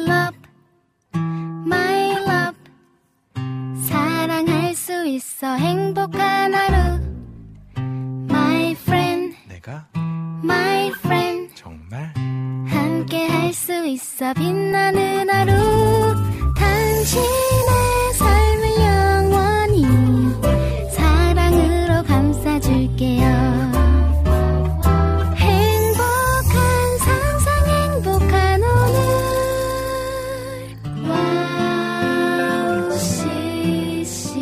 love, my love. 사랑할 수 있어 행복한 하루. My friend, 내가 my friend. 정말 함께 할 수 있어 빛나는 하루. 당신의 삶을 영원히 사랑으로 감싸줄게요. 행복한 상상, 행복한 오늘. 와우 CC.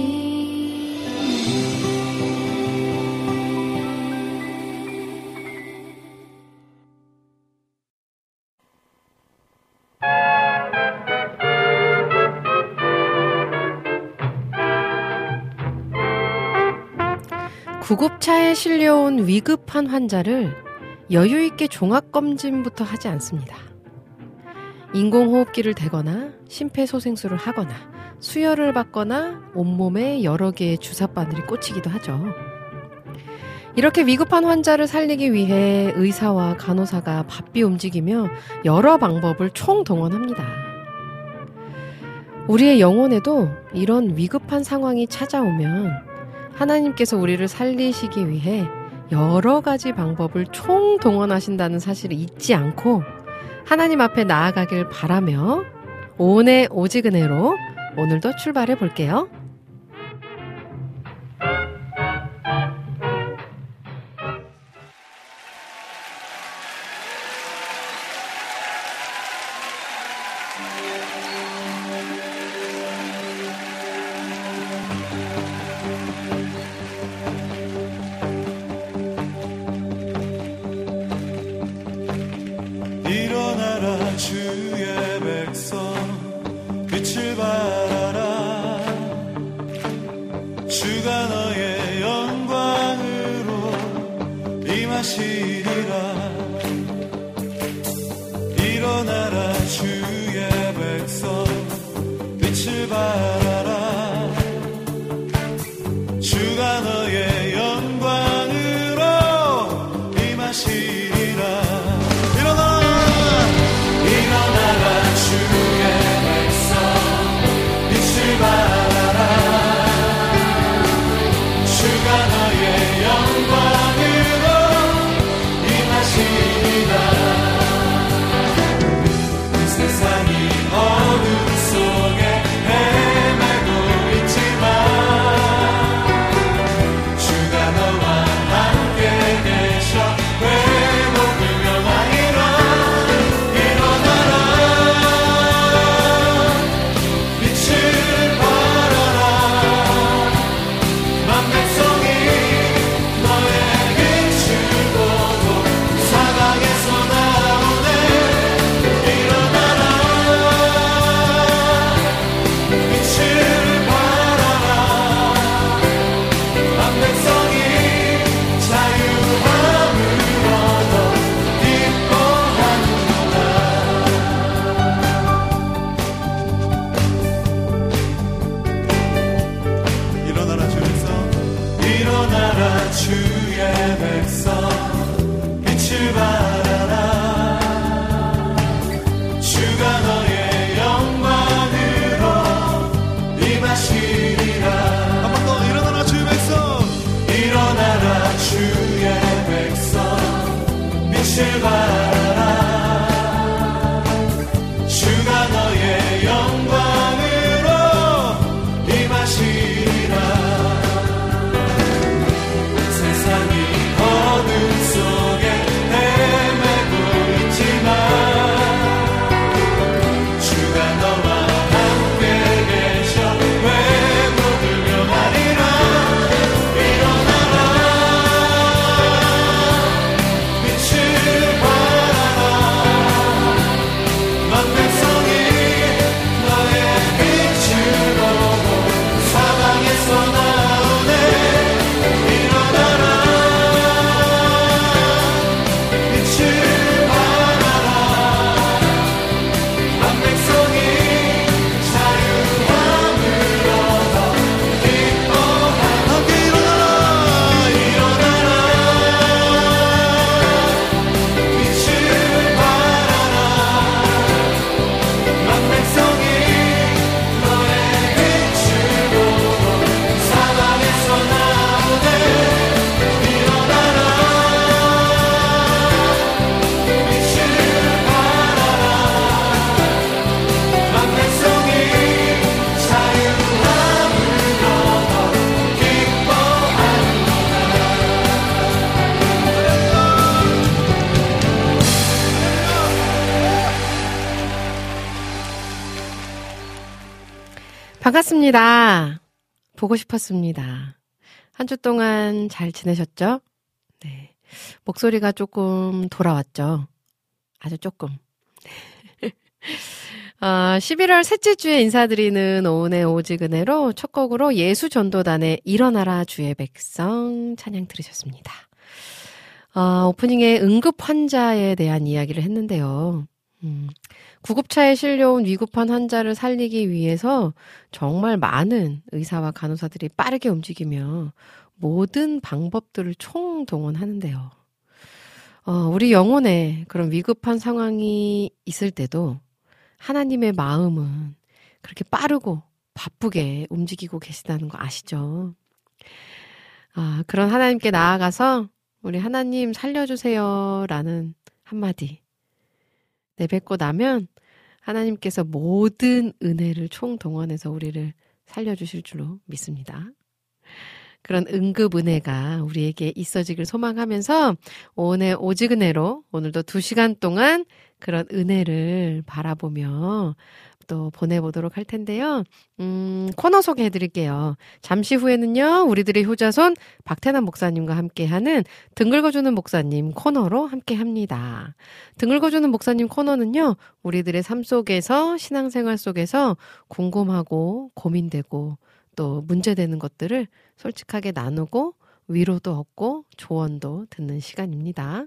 구급차에 실려온 위급한 환자를 여유있게 종합검진부터 하지 않습니다. 인공호흡기를 대거나 심폐소생술을 하거나 수혈을 받거나 온몸에 여러 개의 주사바늘이 꽂히기도 하죠. 이렇게 위급한 환자를 살리기 위해 의사와 간호사가 바삐 움직이며 여러 방법을 총동원합니다. 우리의 영혼에도 이런 위급한 상황이 찾아오면 하나님께서 우리를 살리시기 위해 여러 가지 방법을 총동원하신다는 사실을 잊지 않고 하나님 앞에 나아가길 바라며 오은의 오직 은혜로 오늘도 출발해 볼게요. 일어나라 주의 백성 빛을 발하라 주가 너의 영광으로 임하시리라 일어나라 주의 백성 빛을 발하라 주가 너의 영광으로 임하시리라 일어나라 주의 백성 빛을 발하라 주가 너의 영광으로 임하시리라 세상이 어둠 속에 헤매고 있지만 주가 너와 함께 계셔 회복을 명하리라 빛을 발하라 주가 너의 영광으로 임하시리라 세상이 어둠 속에 헤매고 있지만 주가 너와 함께 계셔 회복을 명하리라 일어나라 빛을 발하라 반갑습니다. 보고 싶었습니다. 한 주 동안 잘 지내셨죠? 네. 목소리가 조금 돌아왔죠? 아주 조금. 11월 셋째 주에 인사드리는 오은의 오지근해로 첫 곡으로 예수전도단의 일어나라 주의 백성 찬양 들으셨습니다. 오프닝에 응급 환자에 대한 이야기를 했는데요. 구급차에 실려온 위급한 환자를 살리기 위해서 정말 많은 의사와 간호사들이 빠르게 움직이며 모든 방법들을 총동원하는데요. 우리 영혼에 그런 위급한 상황이 있을 때도 하나님의 마음은 그렇게 빠르고 바쁘게 움직이고 계시다는 거 아시죠? 그런 하나님께 나아가서 우리 하나님 살려주세요 라는 한마디 내뱉고 나면 하나님께서 모든 은혜를 총동원해서 우리를 살려주실 줄로 믿습니다. 그런 응급 은혜가 우리에게 있어지길 소망하면서 오늘 오지근해로 오늘도 2시간 동안 그런 은혜를 바라보며 또 보내보도록 할 텐데요. 코너 소개해드릴게요. 잠시 후에는요. 우리들의 효자손 박태남 목사님과 함께하는 등 긁어주는 목사님 코너로 함께합니다. 등 긁어주는 목사님 코너는요. 우리들의 삶 속에서 신앙생활 속에서 궁금하고 고민되고 또 문제되는 것들을 솔직하게 나누고 위로도 얻고 조언도 듣는 시간입니다.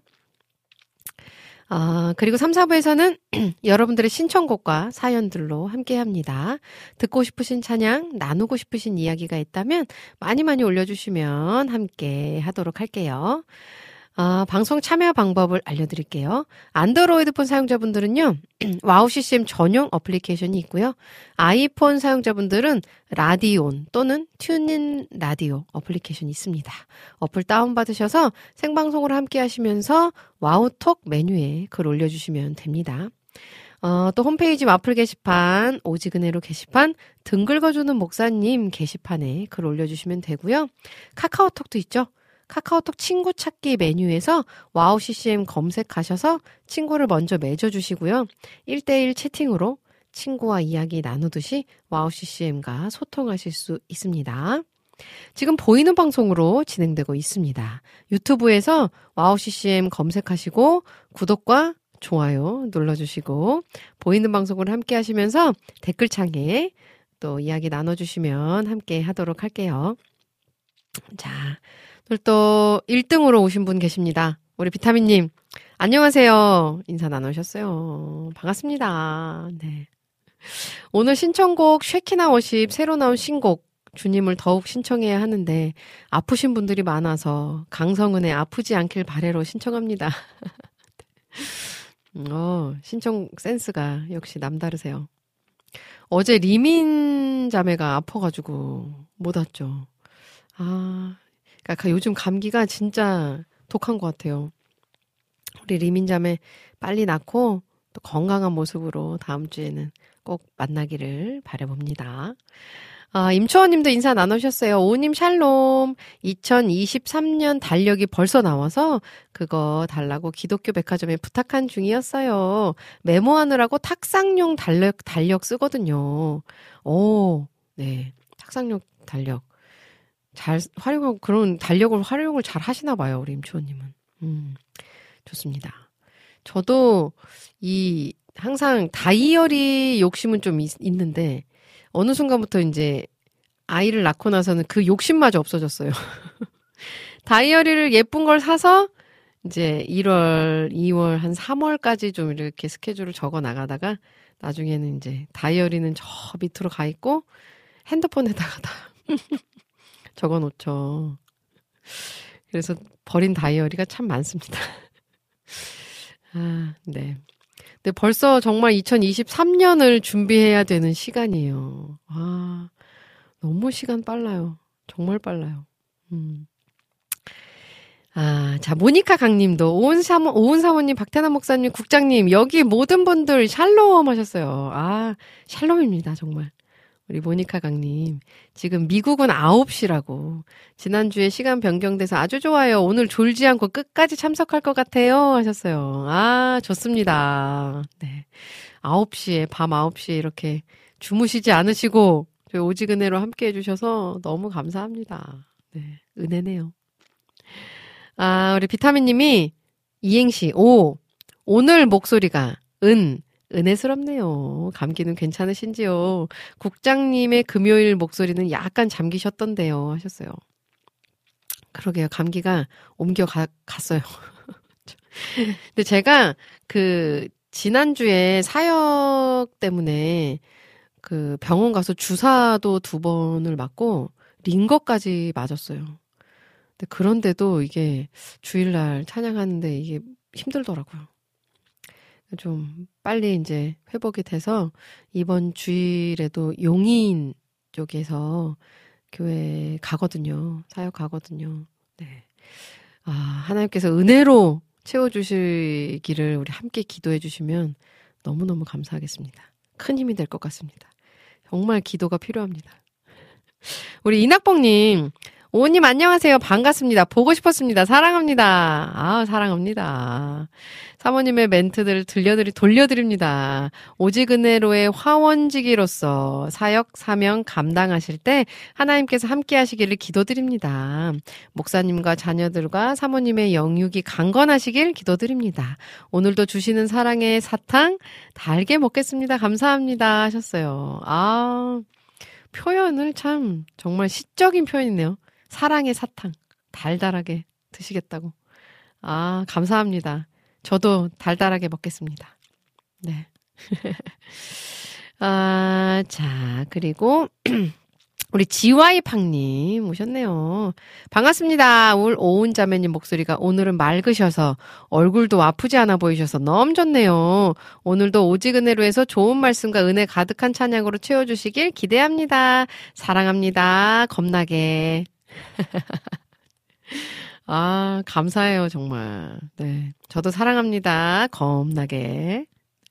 그리고 3, 4부에서는 여러분들의 신청곡과 사연들로 함께합니다. 듣고 싶으신 찬양, 나누고 싶으신 이야기가 있다면 많이 많이 올려주시면 함께 하도록 할게요. 방송 참여 방법을 알려드릴게요. 안드로이드폰 사용자분들은요. 와우 CCM 전용 어플리케이션이 있고요. 아이폰 사용자분들은 라디온 또는 튜닝 라디오 어플리케이션이 있습니다. 어플 다운받으셔서 생방송으로 함께 하시면서 와우톡 메뉴에 글 올려주시면 됩니다. 또 홈페이지 마플 게시판, 오지근해로 게시판, 등 긁어주는 목사님 게시판에 글 올려주시면 되고요. 카카오톡도 있죠. 카카오톡 친구 찾기 메뉴에서 와우 CCM 검색하셔서 친구를 먼저 맺어주시고요. 1대1 채팅으로 친구와 이야기 나누듯이 와우 CCM과 소통하실 수 있습니다. 지금 보이는 방송으로 진행되고 있습니다. 유튜브에서 와우 CCM 검색하시고 구독과 좋아요 눌러주시고 보이는 방송을 함께 하시면서 댓글창에 또 이야기 나눠주시면 함께 하도록 할게요. 자, 오늘 또 1등으로 오신 분 계십니다. 우리 비타민님, 안녕하세요. 인사 나누셨어요. 반갑습니다. 네. 오늘 신청곡 쉐키나 워십 새로 나온 신곡 주님을 더욱 신청해야 하는데 아프신 분들이 많아서 강성은의 아프지 않길 바래로 신청합니다. 신청 센스가 역시 남다르세요. 어제 리민 자매가 아파가지고 못 왔죠. 그러니까 요즘 감기가 진짜 독한 것 같아요. 우리 리민자매 빨리 낫고 또 건강한 모습으로 다음 주에는 꼭 만나기를 바라봅니다. 임초원님도 인사 나누셨어요. 오님 샬롬. 2023년 달력이 벌써 나와서 그거 달라고 기독교 백화점에 부탁한 중이었어요. 메모하느라고 탁상용 달력 쓰거든요. 네. 탁상용 달력. 잘 활용하고 그런 달력을 활용을 잘 하시나 봐요. 우리 임초원님은. 좋습니다. 저도 항상 다이어리 욕심은 좀 있는데 어느 순간부터 이제 아이를 낳고 나서는 그 욕심마저 없어졌어요. 다이어리를 예쁜 걸 사서 이제 1월, 2월, 한 3월까지 좀 이렇게 스케줄을 적어 나가다가 나중에는 이제 다이어리는 저 밑으로 가 있고 핸드폰에다가 다 적어 놓죠. 그래서 버린 다이어리가 참 많습니다. 네. 근데 벌써 정말 2023년을 준비해야 되는 시간이에요. 너무 시간 빨라요. 정말 빨라요. 자, 모니카 강님도, 오은 사모님, 박태남 목사님, 국장님, 여기 모든 분들 샬롬 하셨어요. 샬롬입니다, 정말. 우리 모니카 강님. 지금 미국은 9시라고. 지난주에 시간 변경돼서 아주 좋아요. 오늘 졸지 않고 끝까지 참석할 것 같아요. 하셨어요. 좋습니다. 네. 9시에, 밤 9시에 이렇게 주무시지 않으시고 저희 오직은혜로 함께 해주셔서 너무 감사합니다. 네, 은혜네요. 아, 우리 비타민님이 이행시, 오늘 목소리가 은혜스럽네요. 감기는 괜찮으신지요? 국장님의 금요일 목소리는 약간 잠기셨던데요. 하셨어요. 그러게요. 감기가 갔어요. 근데 제가 지난주에 사역 때문에 병원 가서 주사도 2번을 맞고 링거까지 맞았어요. 근데 그런데도 이게 주일날 찬양하는데 이게 힘들더라고요. 좀 빨리 이제 회복이 돼서 이번 주일에도 용인 쪽에서 교회 가거든요. 사역 가거든요. 네. 아, 하나님께서 은혜로 채워주시기를 우리 함께 기도해 주시면 너무너무 감사하겠습니다. 큰 힘이 될 것 같습니다. 정말 기도가 필요합니다. 우리 이낙봉님, 오님 안녕하세요. 반갑습니다. 보고 싶었습니다. 사랑합니다. 아, 사랑합니다. 사모님의 멘트들 돌려드립니다. 오직 은혜로의 화원지기로서 사역 사명 감당하실 때 하나님께서 함께 하시기를 기도드립니다. 목사님과 자녀들과 사모님의 영육이 강건하시길 기도드립니다. 오늘도 주시는 사랑의 사탕 달게 먹겠습니다. 감사합니다. 하셨어요. 아, 표현을 참 정말 시적인 표현이네요. 사랑의 사탕 달달하게 드시겠다고. 아, 감사합니다. 저도 달달하게 먹겠습니다. 네. 아, 자, 그리고 우리 지와이팡님 오셨네요. 반갑습니다. 오은 자매님 목소리가 오늘은 맑으셔서 얼굴도 아프지 않아 보이셔서 너무 좋네요. 오늘도 오직 은혜로 해서 좋은 말씀과 은혜 가득한 찬양으로 채워주시길 기대합니다. 사랑합니다. 겁나게. 아, 감사해요, 정말. 네. 저도 사랑합니다. 겁나게.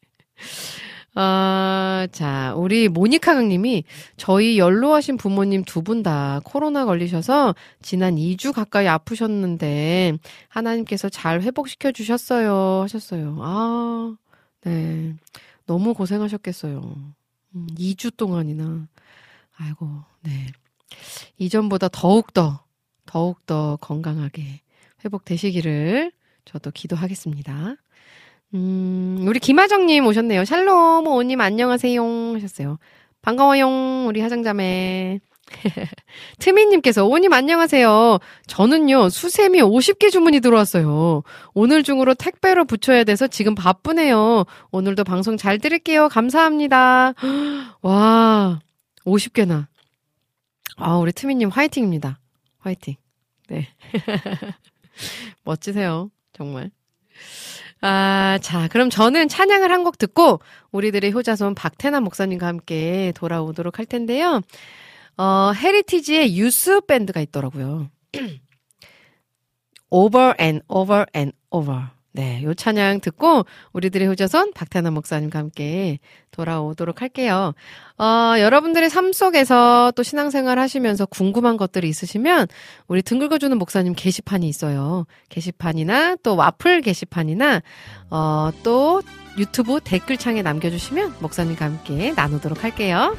자, 우리 모니카 강님이 저희 연로하신 부모님 2분 다 코로나 걸리셔서 지난 2주 가까이 아프셨는데 하나님께서 잘 회복시켜 주셨어요. 하셨어요. 아, 네. 너무 고생하셨겠어요. 2주 동안이나. 아이고, 네. 이전보다 더욱더 건강하게 회복되시기를 저도 기도하겠습니다. 우리 김하정님 오셨네요. 샬롬, 오님 안녕하세요. 하셨어요. 반가워요, 우리 하정자매. 트미님께서 오님 안녕하세요. 저는요, 수세미 50개 주문이 들어왔어요. 오늘 중으로 택배로 붙여야 돼서 지금 바쁘네요. 오늘도 방송 잘 들을게요. 감사합니다. 와, 50개나. 아, 우리 트미님 화이팅입니다. 화이팅. 네. 멋지세요. 정말. 아, 자, 그럼 저는 찬양을 한 곡 듣고 우리들의 효자손 박태남 목사님과 함께 돌아오도록 할 텐데요. 헤리티지의 유스 밴드가 있더라고요. Over and over and over. 네, 요 찬양 듣고 우리들의 효자손 박태남 목사님과 함께 돌아오도록 할게요. 여러분들의 삶 속에서 또 신앙생활 하시면서 궁금한 것들이 있으시면 우리 등 긁어주는 목사님 게시판이 있어요. 게시판이나 또 와플 게시판이나 또 유튜브 댓글창에 남겨주시면 목사님과 함께 나누도록 할게요.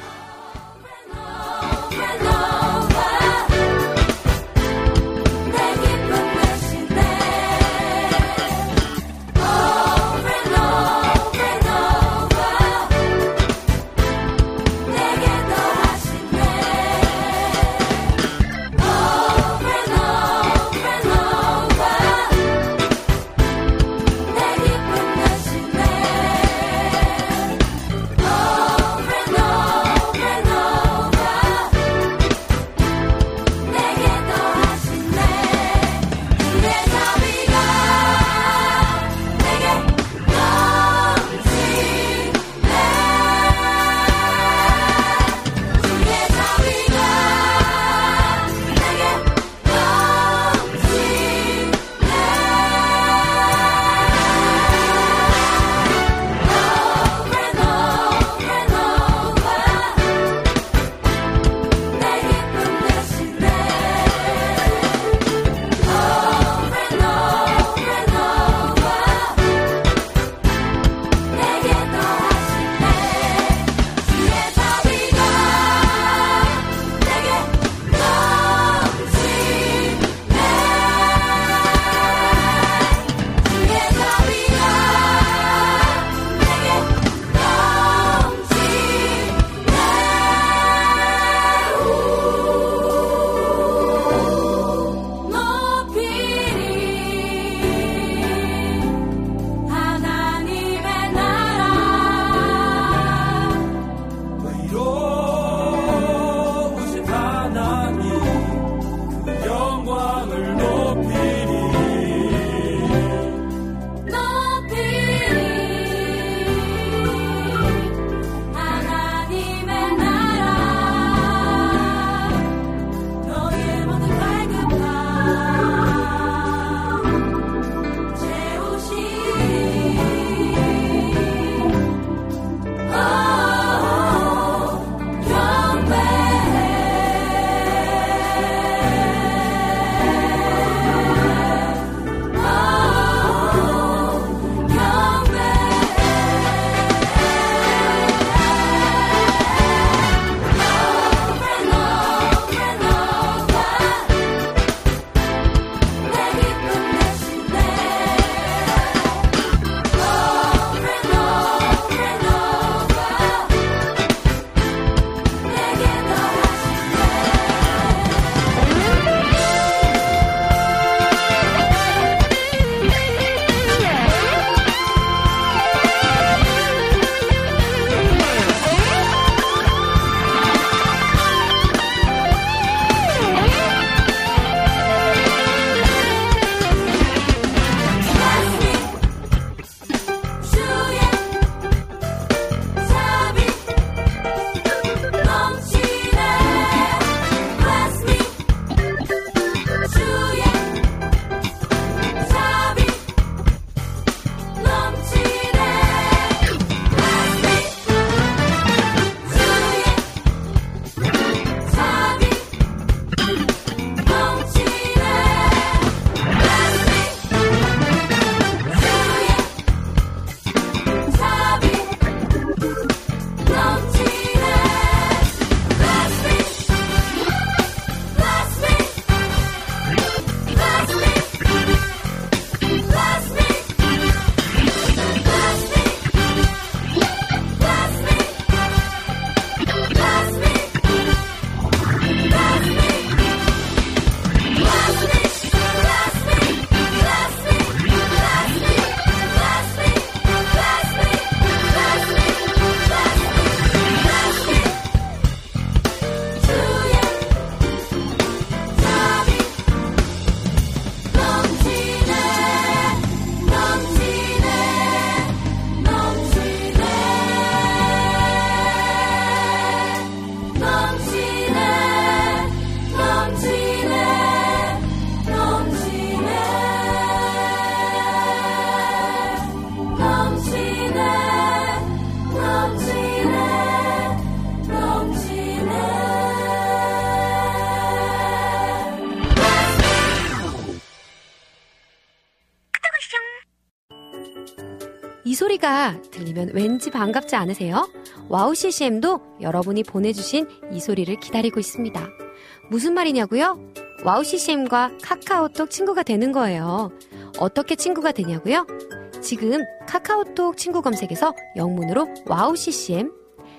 이 소리가 들리면 왠지 반갑지 않으세요? 와우 CCM도 여러분이 보내주신 이 소리를 기다리고 있습니다. 무슨 말이냐고요? 와우 CCM과 카카오톡 친구가 되는 거예요. 어떻게 친구가 되냐고요? 지금 카카오톡 친구 검색에서 영문으로 와우 CCM,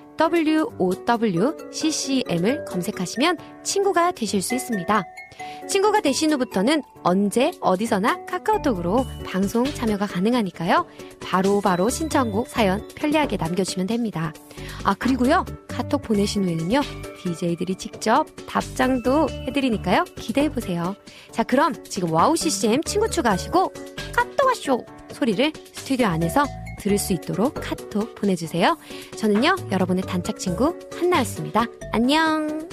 WOWCCM을 검색하시면 친구가 되실 수 있습니다. 친구가 되신 후부터는 언제 어디서나 카카오톡으로 방송 참여가 가능하니까요. 바로 신청곡 사연 편리하게 남겨주시면 됩니다. 아, 그리고요, 카톡 보내신 후에는요, DJ들이 직접 답장도 해드리니까요, 기대해보세요. 자, 그럼 지금 와우 CCM 친구 추가하시고 카톡 와쇼 소리를 스튜디오 안에서 들을 수 있도록 카톡 보내주세요. 저는요, 여러분의 단짝 친구 한나였습니다. 안녕.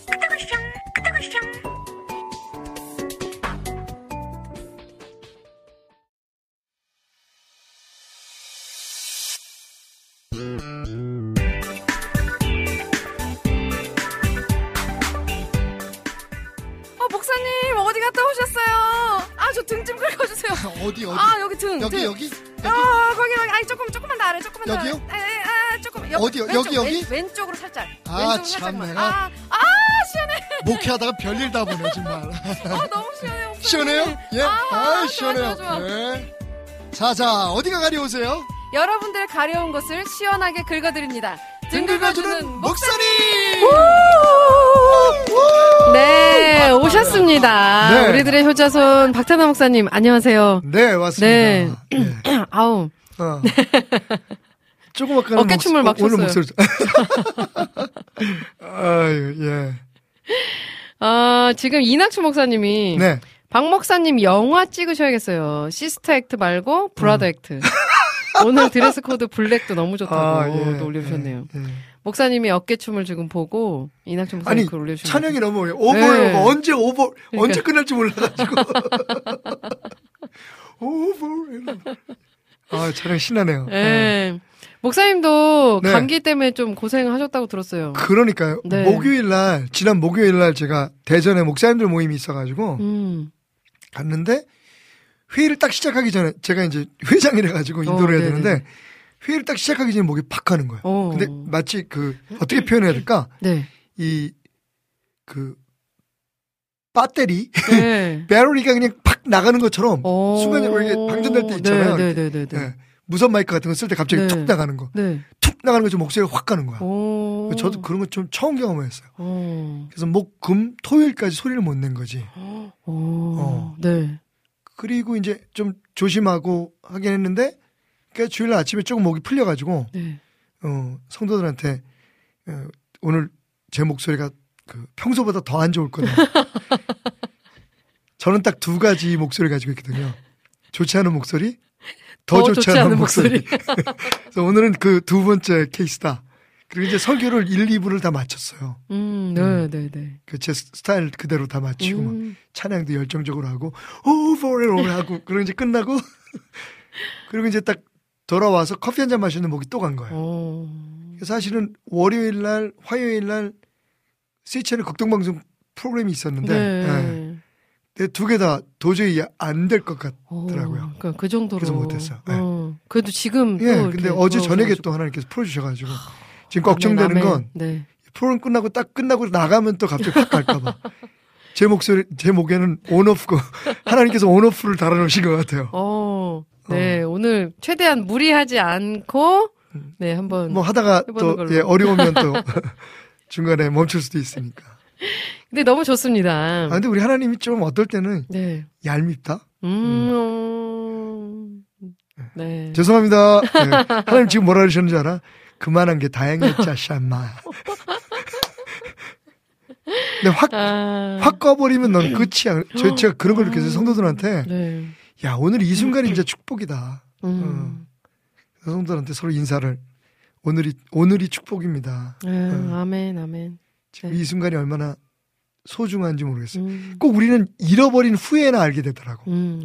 목사님 어디 갔다 오셨어요? 아, 저 등 좀 긁어주세요. 어디? 아, 여기 등. 여기? 거기. 아니, 조금만 더 아래, 조금만 더. 여기요? 조금. 어디요? 여기? 왼쪽으로 살짝. 아, 참, 내가. 시원해. 목회하다가 별일 다 보네, 정말. 너무 시원해요. 목사님. 시원해요? 예? 시원해요. 좋아. 예. 자, 어디가 가려우세요? 여러분들 가려운 곳을 시원하게 긁어드립니다. 등 긁어주는 목사님! 네, 오셨습니다. 네. 우리들의 효자손 박찬하 목사님, 안녕하세요. 네, 왔습니다. 네. 아우. 조그맣게 어깨춤을 막 췄어요. 오늘 목소리. 아유, 예. 지금 이낙춘 목사님이. 네. 박 목사님 영화 찍으셔야겠어요. 시스터 액트 말고 브라더 액트. 오늘 드레스 코드 블랙도 너무 좋다고 또 올려주셨네요. 예. 목사님이 어깨춤을 지금 보고 이낙춘 목사님 그걸 올려주셨네요. 찬영이 너무 오버예요. 언제 그러니까. 언제 끝날지 몰라가지고. 오버. 찬영 신나네요. 네. 목사님도 감기 때문에 좀 고생하셨다고 들었어요. 그러니까요. 네. 지난 목요일날 제가 대전에 목사님들 모임이 있어가지고 갔는데 회의를 딱 시작하기 전에 제가 이제 회장이라 가지고 인도를 해야 되는데 회의를 딱 시작하기 전에 목이 팍 하는 거예요. 근데 마치 어떻게 표현해야 될까? 네. 배터리 배터리가 그냥 팍 나가는 것처럼 순간적으로 이게 방전될 때 있잖아요. 네. 무선 마이크 같은 거 쓸 때 갑자기 툭 나가는 거. 툭 나가는 거 좀 목소리가 확 가는 거야. 저도 그런 거 좀 처음 경험했어요. 그래서 목, 금, 토요일까지 소리를 못 낸 거지. 네. 그리고 이제 좀 조심하고 하긴 했는데, 그러니까 주일날 아침에 조금 목이 풀려가지고, 성도들한테, 오늘 제 목소리가 평소보다 더 안 좋을 거다. 저는 딱 두 가지 목소리 가지고 있거든요. 좋지 않은 목소리, 더 좋지 않은 목소리. 그래서 오늘은 그 두 번째 케이스다. 그리고 이제 설교를 1, 2부를 다 마쳤어요. 네. 제 스타일 그대로 다 마치고, 찬양도 열정적으로 하고, 오버를 하고, 그리고 이제 끝나고, 그리고 이제 딱 돌아와서 커피 한 잔 마시는 목이 또 간 거예요. 사실은 월요일 날, 화요일 날, CHN의 극동방송 프로그램이 있었는데, 두 개 다 도저히 안 될 것 같더라고요. 그러니까 그 정도로. 그래서 못했어요. 그래도 지금. 근데 어제 저녁에 또 하나님께서 풀어주셔가지고, 지금 걱정되는 건, 프로그램 끝나고 나가면 또 갑자기 확 갈까봐. 제 목에는 온오프고, 하나님께서 온오프를 달아놓으신 것 같아요. 네, 오늘 최대한 무리하지 않고, 한번. 뭐 하다가 또, 어려우면 또, 중간에 멈출 수도 있으니까. 근데 너무 좋습니다. 근데 우리 하나님이 좀 어떨 때는, 얄밉다? 네. 죄송합니다. 하나님 지금 뭐라 그러셨는지 알아? 그만한 게 다행이었지, 샤마. 근데 확 꺼버리면 넌 끝이야. 제가 그런 걸 느꼈어요. 성도들한테. 야, 오늘 이 순간이 진짜 축복이다. 성도들한테 서로 인사를. 오늘이 축복입니다. 아멘. 지금 이 순간이 얼마나 소중한지 모르겠어요. 꼭 우리는 잃어버린 후에나 알게 되더라고.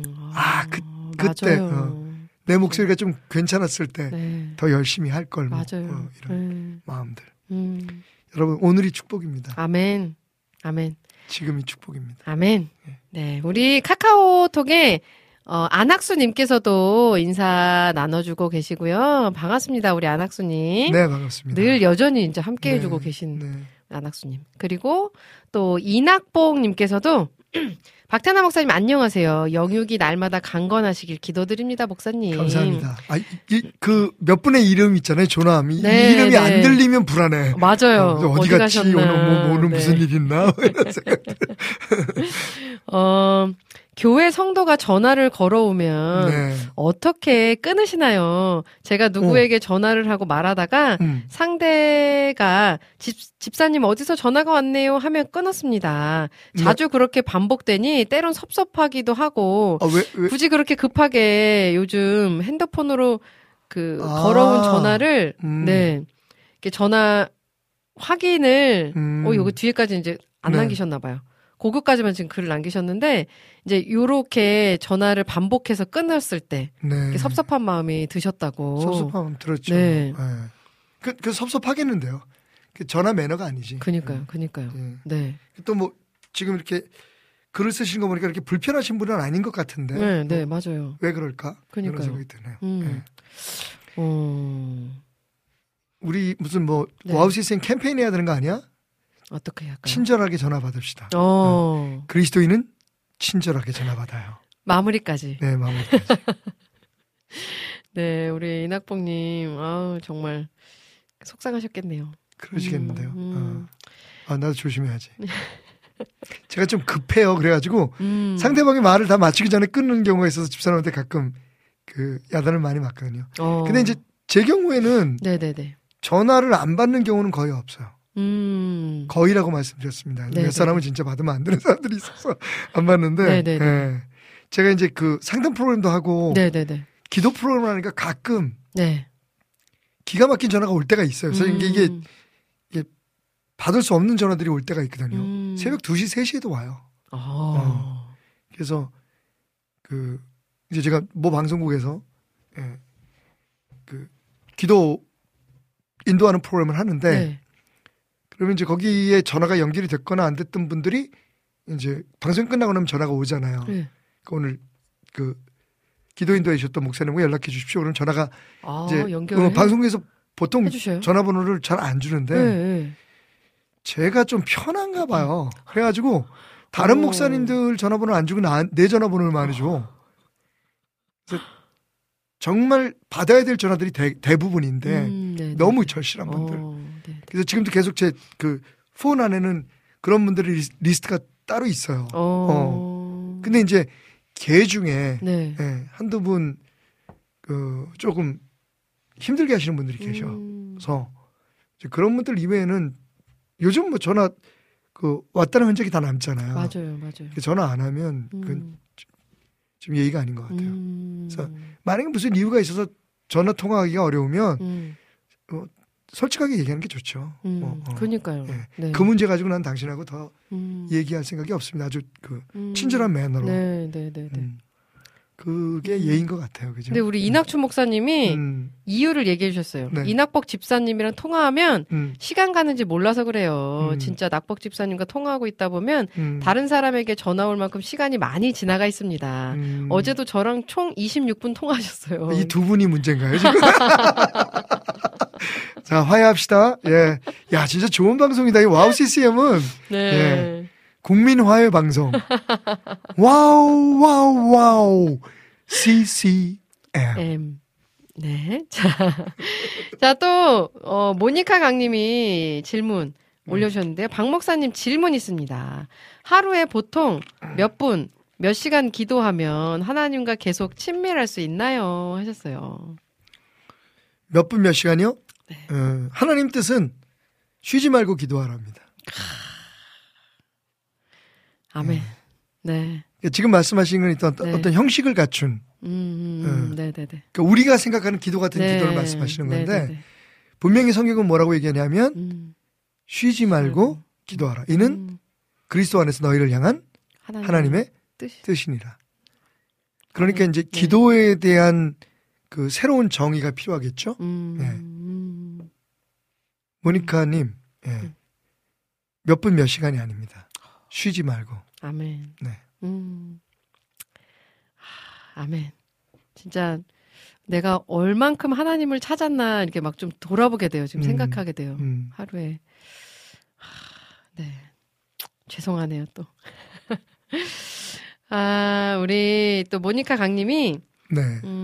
그때. 내 목소리가 좀 괜찮았을 때 더 열심히 할 걸. 맞아요. 이런 마음들. 여러분, 오늘이 축복입니다. 아멘. 지금이 축복입니다. 아멘. 네, 우리 카카오톡에 안학수님께서도 인사 나눠주고 계시고요. 반갑습니다, 우리 안학수님. 네, 반갑습니다. 늘 여전히 이제 함께 네, 해주고 계신 네. 안학수님. 그리고 또 이낙봉님께서도 박태나 목사님 안녕하세요. 영육이 날마다 강건하시길 기도드립니다, 목사님. 감사합니다. 그 몇 분의 이름 있잖아요, 조남. 이 네, 이름이 네. 안 들리면 불안해. 맞아요. 어디 갔지? 가셨나. 오늘 네. 무슨 일 있나? 이런 생각. 교회 성도가 전화를 걸어오면 네. 어떻게 끊으시나요? 제가 누구에게 전화를 하고 말하다가 상대가 집사님 어디서 전화가 왔네요 하면 끊었습니다. 자주 그렇게 반복되니 때론 섭섭하기도 하고 왜? 굳이 그렇게 급하게 요즘 핸드폰으로 걸어온 전화를 네 이렇게 전화 확인을 요거 뒤에까지 이제 안 네. 남기셨나 봐요. 그거까지만 지금 글을 남기셨는데 이제 요렇게 전화를 반복해서 끊었을 때 네. 섭섭한 마음이 드셨다고. 섭섭함 들었죠. 네. 네. 그 섭섭하겠는데요. 그 전화 매너가 아니지. 그니까요. 네. 또 뭐 지금 이렇게 글을 쓰시는 거 보니까 이렇게 불편하신 분은 아닌 것 같은데. 네, 맞아요. 왜 그럴까? 그런 그니까요. 생각이 드네요. 네. 우리 무슨 뭐 네. 와우 시스템 캠페인 해야 되는 거 아니야? 어떻게 할까요? 친절하게 전화 받읍시다. 그리스도인은 친절하게 전화 받아요. 마무리까지. 네, 마무리까지. 네, 우리 이낙봉님, 정말 속상하셨겠네요. 그러시겠는데요. 나도 조심해야지. 제가 좀 급해요. 그래가지고 상대방의 말을 다 마치기 전에 끊는 경우가 있어서 집사람한테 가끔 그 야단을 많이 맞거든요. 근데 이제 제 경우에는 네네네. 전화를 안 받는 경우는 거의 없어요. 거의라고 말씀드렸습니다. 네네. 몇 사람은 진짜 받으면 안 되는 사람들이 있어서 안 받는데 예. 제가 이제 그 상담 프로그램도 하고 네네네. 기도 프로그램을 하니까 가끔 네. 기가 막힌 전화가 올 때가 있어요. 그래서 이게 받을 수 없는 전화들이 올 때가 있거든요. 새벽 2시, 3시에도 와요. 그래서 이제 제가 모 방송국에서 기도 인도하는 프로그램을 하는데 네. 그러면 이제 거기에 전화가 연결이 됐거나 안 됐던 분들이 이제 방송 끝나고 나면 전화가 오잖아요. 네. 오늘 기도 인도해 주셨던 목사님과 연락해 주십시오. 그럼 전화가 이제 방송국에서 보통 해주셔요? 전화번호를 잘 안 주는데 네. 제가 좀 편한가 봐요. 그래가지고 다른 목사님들 전화번호 안 주고 내 전화번호를 많이 줘. 그래서 정말 받아야 될 전화들이 대부분인데 너무 절실한 분들. 그래서 지금도 계속 제 폰 안에는 그런 분들의 리스트가 따로 있어요. 근데 이제 개 중에 한두 분 조금 힘들게 하시는 분들이 계셔서 그런 분들 이외에는 요즘 뭐 전화 왔다는 흔적이 다 남잖아요. 맞아요. 전화 안 하면 그건 좀 예의가 아닌 것 같아요. 그래서 만약에 무슨 이유가 있어서 전화 통화하기가 어려우면 솔직하게 얘기하는 게 좋죠. 그러니까요. 네. 그 문제 가지고 난 당신하고 더 얘기할 생각이 없습니다. 아주 친절한 매너로. 네. 그게 예인 것 같아요. 그죠? 근데 우리 이낙춘 목사님이 이유를 얘기해 주셨어요. 네. 이낙복 집사님이랑 통화하면 시간 가는지 몰라서 그래요. 진짜 낙복 집사님과 통화하고 있다 보면 다른 사람에게 전화 올 만큼 시간이 많이 지나가 있습니다. 어제도 저랑 총 26분 통화하셨어요. 이 두 분이 문제인가요, 지금? 자, 화해합시다. 예. 야, 진짜 좋은 방송이다. 이 와우 CCM은. 네. 예. 국민 화해 방송. 와우. CCM. 네. 자, 또, 모니카 강님이 질문 올려주셨는데요. 박 목사님 질문 있습니다. 하루에 보통 몇 분, 몇 시간 기도하면 하나님과 계속 친밀할 수 있나요? 하셨어요. 몇 분 몇 시간이요? 네. 하나님 뜻은 쉬지 말고 기도하랍니다. 아멘. 네. 지금 말씀하신 건 어떤 형식을 갖춘. 네네네. 그러니까 우리가 생각하는 기도 같은 기도를 말씀하시는 건데 분명히 성경은 뭐라고 얘기하냐면 쉬지 말고 기도하라. 이는 그리스도 안에서 너희를 향한 하나님의 뜻이니라. 그러니까 이제 기도에 대한 그 새로운 정의가 필요하겠죠. 모니카님, 몇 분 몇 시간이 아닙니다. 쉬지 말고. 아멘. 네. 아멘. 진짜 내가 얼만큼 하나님을 찾았나 이렇게 막 좀 돌아보게 돼요. 지금 생각하게 돼요. 하루에. 네. 죄송하네요, 또. 우리 또 모니카 강님이 네.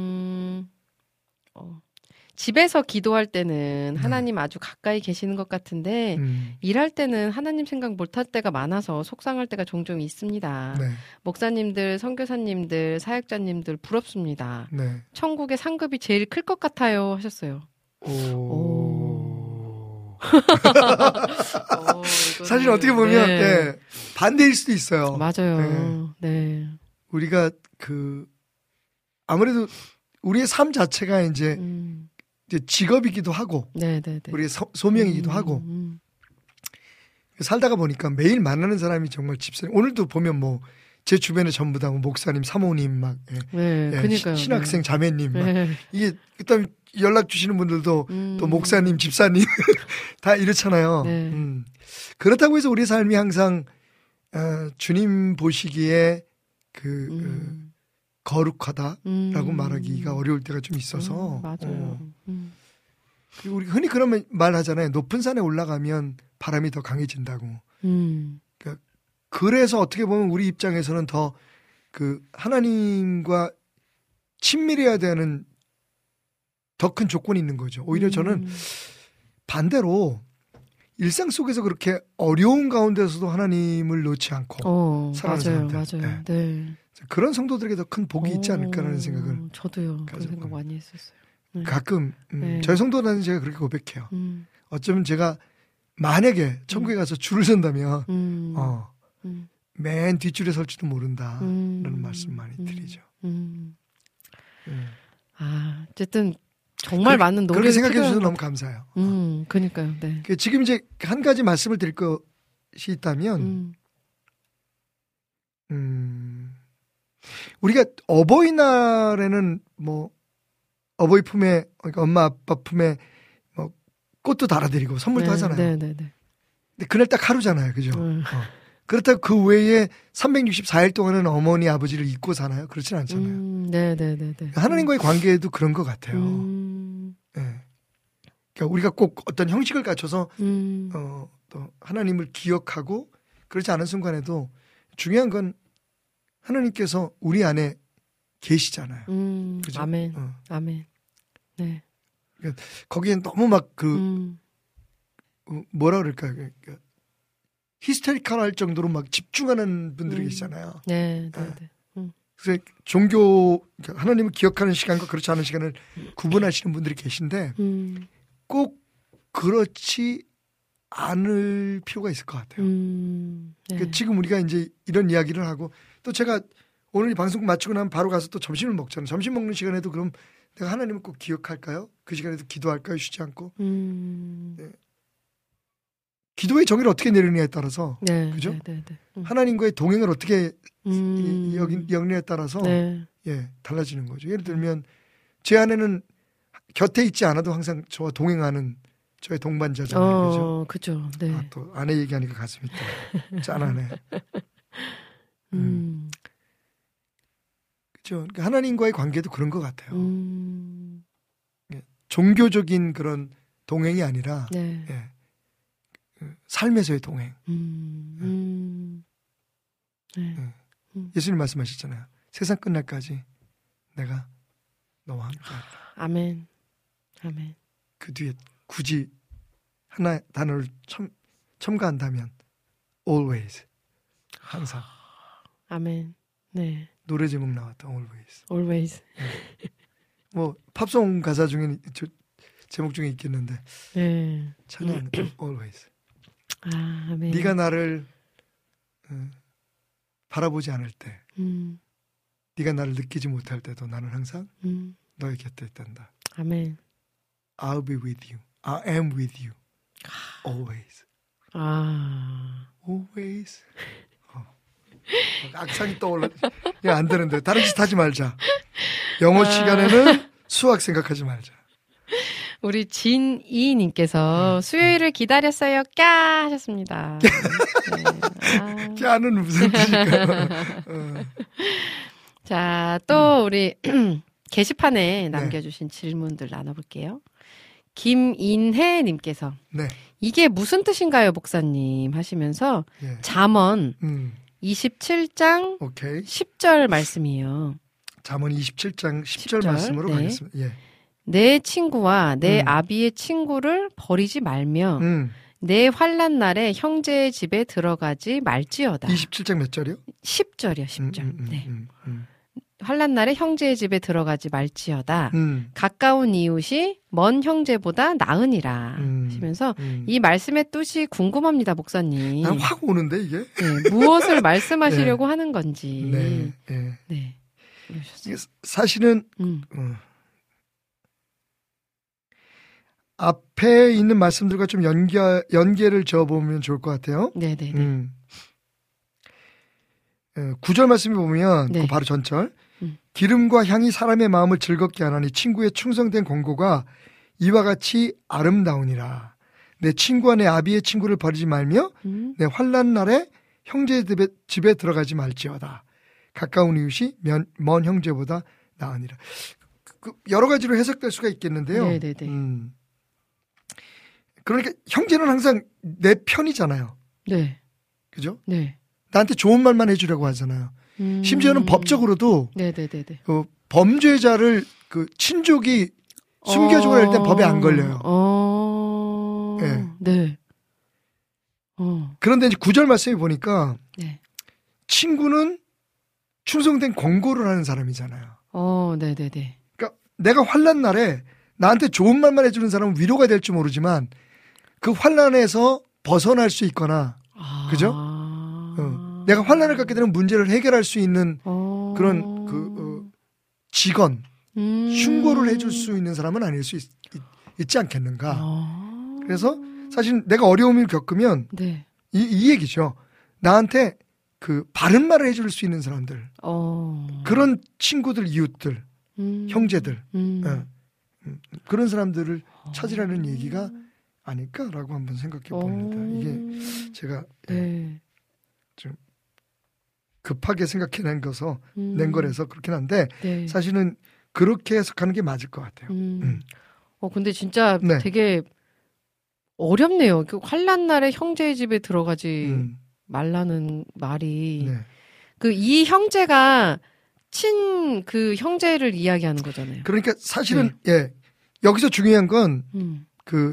집에서 기도할 때는 하나님 아주 가까이 계시는 것 같은데 일할 때는 하나님 생각 못할 때가 많아서 속상할 때가 종종 있습니다. 네. 목사님들, 선교사님들, 사역자님들 부럽습니다. 네. 천국의 상급이 제일 클 것 같아요 하셨어요. 사실 어떻게 보면 네. 반대일 수도 있어요. 맞아요. 네. 우리가 아무래도 우리의 삶 자체가 이제 직업이기도 하고, 네네네. 우리의 소명이기도 하고, 살다가 보니까 매일 만나는 사람이 정말 집사님, 오늘도 보면 뭐, 제 주변에 전부 다 목사님, 사모님, 막, 그러니까요. 신학생, 자매님, 막, 이게, 그다음에 연락 주시는 분들도 또 목사님, 집사님, 다 이렇잖아요. 네. 그렇다고 해서 우리 삶이 항상, 주님 보시기에 거룩하다라고 말하기가 어려울 때가 좀 있어서. 맞아요. 그리고 우리 흔히 그런 말 하잖아요. 높은 산에 올라가면 바람이 더 강해진다고. 그러니까 그래서 어떻게 보면 우리 입장에서는 더 하나님과 친밀해야 되는 더 큰 조건이 있는 거죠. 오히려 저는 반대로 일상 속에서 그렇게 어려운 가운데서도 하나님을 놓지 않고 살아가는 맞아요, 사람들. 맞아요. 네. 그런 성도들에게 더 큰 복이 있지 않을까라는 생각을. 저도요. 그런 생각 많이 했었어요. 네. 가끔 네. 저희 성도라는 제가 그렇게 고백해요. 어쩌면 제가 만약에 천국에 가서 줄을 선다면 맨 뒷줄에 설지도 모른다라는 말씀 많이 드리죠. 어쨌든 정말 많은 노래를 그렇게 생각해 주셔서 너무 감사해요. 그러니까요. 네. 지금 이제 한 가지 말씀을 드릴 것이 있다면 우리가 어버이날에는 뭐 어버이 품에, 그러니까 엄마 아빠 품에 뭐 꽃도 달아드리고 선물도 하잖아요. 네네네. 근데 그날 딱 하루잖아요, 그죠? 그렇다고 그 외에 364일 동안은 어머니 아버지를 잊고 사나요? 그렇진 않잖아요. 네네네. 하나님과의 관계에도 그런 것 같아요. 네. 그러니까 우리가 꼭 어떤 형식을 갖춰서 또 하나님을 기억하고 그렇지 않은 순간에도 중요한 건 하나님께서 우리 안에 계시잖아요. 그죠? 아멘. 아멘. 네. 그러니까 거기엔 너무 막 뭐라 그럴까요? 그러니까 히스테리컬할 정도로 막 집중하는 분들이 계시잖아요. 네. 그래서 종교, 그러니까 하나님을 기억하는 시간과 그렇지 않은 시간을 구분하시는 분들이 계신데 꼭 그렇지 않을 필요가 있을 것 같아요. 네. 그러니까 지금 우리가 이제 이런 이야기를 하고 또 제가 오늘 이 방송 마치고 나면 바로 가서 또 점심을 먹잖아요. 점심 먹는 시간에도 그럼 내가 하나님을 꼭 기억할까요? 그 시간에도 기도할까요? 쉬지 않고. 네. 기도의 정의를 어떻게 내리느냐에 따라서, 그죠? 하나님과의 동행을 어떻게 여기느냐에 따라서 달라지는 거죠. 예를 들면 제 아내는 곁에 있지 않아도 항상 저와 동행하는 저의 동반자잖아요. 그죠? 네. 또 아내 얘기하니까 가슴이 또 짠하네. 그죠? 그러니까 하나님과의 관계도 그런 것 같아요. 종교적인 그런 동행이 아니라 삶에서의 동행. 예수님 말씀하셨잖아요. 세상 끝날까지 내가 너와 함께하리라. 아멘. 그 뒤에 굳이 하나의 단어를 첨가한다면 always, 항상. 아멘. 네. 노래 제목 나왔다. always. 뭐 팝송 가사 중에 제목 중에 있겠는데. 네. 찬양 always. 아멘. 네가 나를 바라보지 않을 때, 네가 나를 느끼지 못할 때도 나는 항상 너의 곁에 있단다. 아멘. I'll be with you. I am with you. Always. Always. 악상이 떠올라. 이거 안 되는데. 다른 짓 하지 말자. 영어 시간에는 수학 생각하지 말자. 우리 진이님께서 수요일을 기다렸어요. 까 하셨습니다. 까는 무슨 뜻일까요? 자, 또 우리 게시판에 남겨주신 질문들 나눠볼게요. 김인혜님께서 네. 이게 무슨 뜻인가요, 목사님? 하시면서 예. 잠언 27장 오케이. 10절 말씀이에요. 잠언 27장 10절 10절, 말씀으로 네. 가겠습니다. 예. 내 친구와 내 아비의 친구를 버리지 말며 내 환난 날에 형제의 집에 들어가지 말지어다. 27장 몇 절이요? 10절이요, 10절. 네. 환난 날에 형제의 집에 들어가지 말지어다. 가까운 이웃이 먼 형제보다 나으니라. 하시면서 이 말씀의 뜻이 궁금합니다, 목사님. 난 확 오는데 이게? 네, 무엇을 말씀하시려고 하는 건지. 네. 네. 네. 이게 사실은 앞에 있는 말씀들과 좀 연계를 지어보면 좋을 것 같아요. 네네네. 9절 말씀에 보면 네. 그 바로 전절 기름과 향이 사람의 마음을 즐겁게 하나니 친구의 충성된 권고가 이와 같이 아름다우니라. 내 친구와 내 아비의 친구를 버리지 말며 내 환난 날에 형제 집에 들어가지 말지어다. 가까운 이웃이 먼 형제보다 나으니라. 여러 가지로 해석될 수가 있겠는데요. 네네네. 그러니까 형제는 항상 내 편이잖아요. 네. 그죠? 네. 나한테 좋은 말만 해주려고 하잖아요. 심지어는 법적으로도 네네네네. 그 범죄자를 그 친족이 숨겨주고 할 땐 법에 안 걸려요. 네. 네. 그런데 이제 9절 말씀에 보니까 네. 친구는 충성된 권고를 하는 사람이잖아요. 네네네. 그러니까 내가 환난 날에 나한테 좋은 말만 해주는 사람은 위로가 될지 모르지만 그 환난에서 벗어날 수 있거나, 그죠? 내가 환난을 갖게 되는 문제를 해결할 수 있는 그런 직원, 충고를 해줄 수 있는 사람은 아닐 수 있지 않겠는가. 그래서 사실 내가 어려움을 겪으면 네. 이 얘기죠. 나한테 그 바른 말을 해줄 수 있는 사람들, 그런 친구들, 이웃들, 형제들, 그런 사람들을 찾으라는 얘기가 아닐까라고 한번 생각해 봅니다. 이게 제가 좀 급하게 생각해낸 낸 거라서 그렇긴 한데 네. 사실은 그렇게 해석하는 게 맞을 것 같아요. 근데 진짜 네. 되게 어렵네요. 그 환난 날에 형제의 집에 들어가지 말라는 말이 네. 그 이 형제가 그 형제를 이야기하는 거잖아요. 그러니까 사실은 예 여기서 중요한 건 그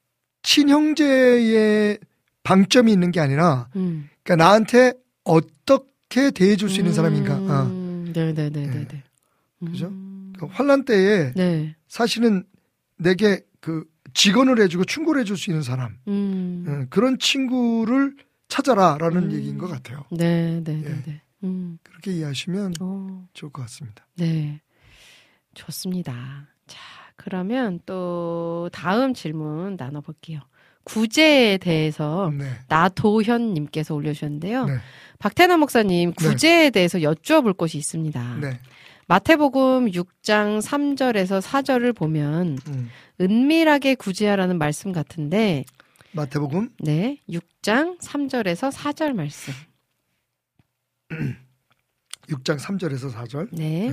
친형제의 방점이 있는 게 아니라 그러니까 나한테 어떻게 대해줄 수 있는 사람인가. 네네네네. 그죠? 환난 때에 사실은 내게 그 직언을 해주고 충고를 해줄 수 있는 사람, 그런 친구를 찾아라라는 얘기인 것 같아요. 네네네. 그렇게 이해하시면 좋을 것 같습니다. 네, 좋습니다. 자, 그러면 또 다음 질문 나눠볼게요. 구제에 대해서 나도현님께서 올려주셨는데요. 박태남 목사님, 구제에 대해서 여쭈어볼 것이 있습니다. 마태복음 6장 3절에서 4절을 보면 은밀하게 구제하라는 말씀 같은데 마태복음 6장 3절에서 4절 말씀. 6장 3절에서 4절. 네.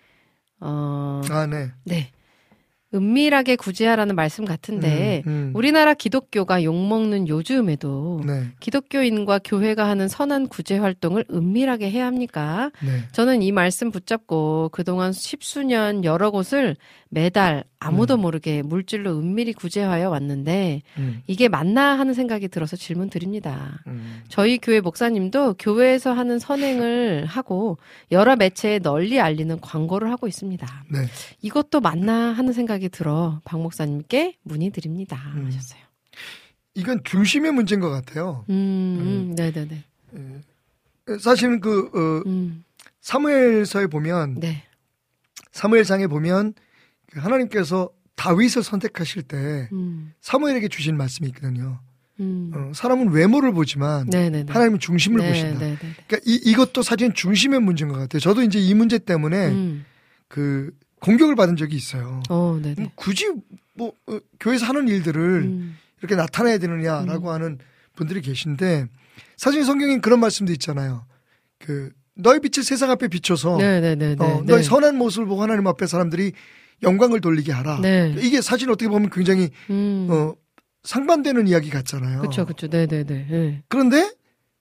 네. 은밀하게 구제하라는 말씀 같은데 우리나라 기독교가 욕먹는 요즘에도 기독교인과 교회가 하는 선한 구제 활동을 은밀하게 해야 합니까? 저는 이 말씀 붙잡고 그동안 10수년 여러 곳을 매달 아무도 모르게 물질로 은밀히 구제하여 왔는데 이게 맞나 하는 생각이 들어서 질문 드립니다. 저희 교회 목사님도 교회에서 하는 선행을 하고 여러 매체에 널리 알리는 광고를 하고 있습니다. 이것도 맞나 하는 생각이 들어 박 목사님께 문의드립니다. 하셨어요. 이건 중심의 문제인 것 같아요. 네네네. 사실은 사무엘서에 보면 사무엘상에 보면 하나님께서 다윗을 선택하실 때 사무엘에게 주신 말씀이 있거든요. 사람은 외모를 보지만 하나님은 중심을 보신다. 그러니까 이것도 사실은 중심의 문제인 것 같아요. 저도 이제 이 문제 때문에 그 공격을 받은 적이 있어요. 굳이 뭐 교회에서 하는 일들을 이렇게 나타내야 되느냐라고 하는 분들이 계신데 사실 성경엔 그런 말씀도 있잖아요. 그 너의 빛을 세상 앞에 비춰서 네네네. 너의 선한 모습을 보고 하나님 앞에 사람들이 영광을 돌리게 하라. 네. 이게 사실 어떻게 보면 굉장히 상반되는 이야기 같잖아요. 그렇죠. 네네네. 네. 그런데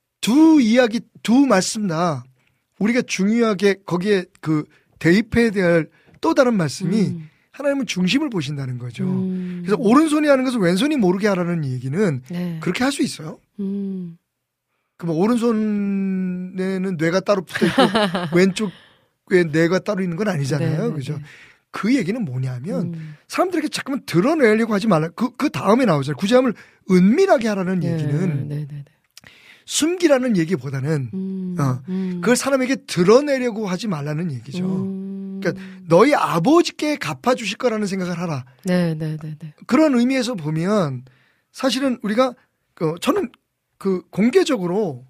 두 말씀 다 우리가 중요하게 거기에 그 대입해야 될 또 다른 말씀이 하나님은 중심을 보신다는 거죠. 그래서 오른손이 하는 것을 왼손이 모르게 하라는 얘기는 네. 그렇게 할 수 있어요. 그럼 오른손에는 뇌가 따로 붙어 있고 왼쪽에 뇌가 따로 있는 건 아니잖아요. 네네네. 그죠? 그 얘기는 뭐냐면 사람들에게 자꾸만 드러내려고 하지 말라. 그 다음에 나오잖아요. 구제함을 은밀하게 하라는 얘기는 네네네. 숨기라는 얘기보다는 그걸 사람에게 드러내려고 하지 말라는 얘기죠. 그러니까 너희 아버지께 갚아주실 거라는 생각을 하라. 네네네. 그런 의미에서 보면 사실은 우리가 저는 그 공개적으로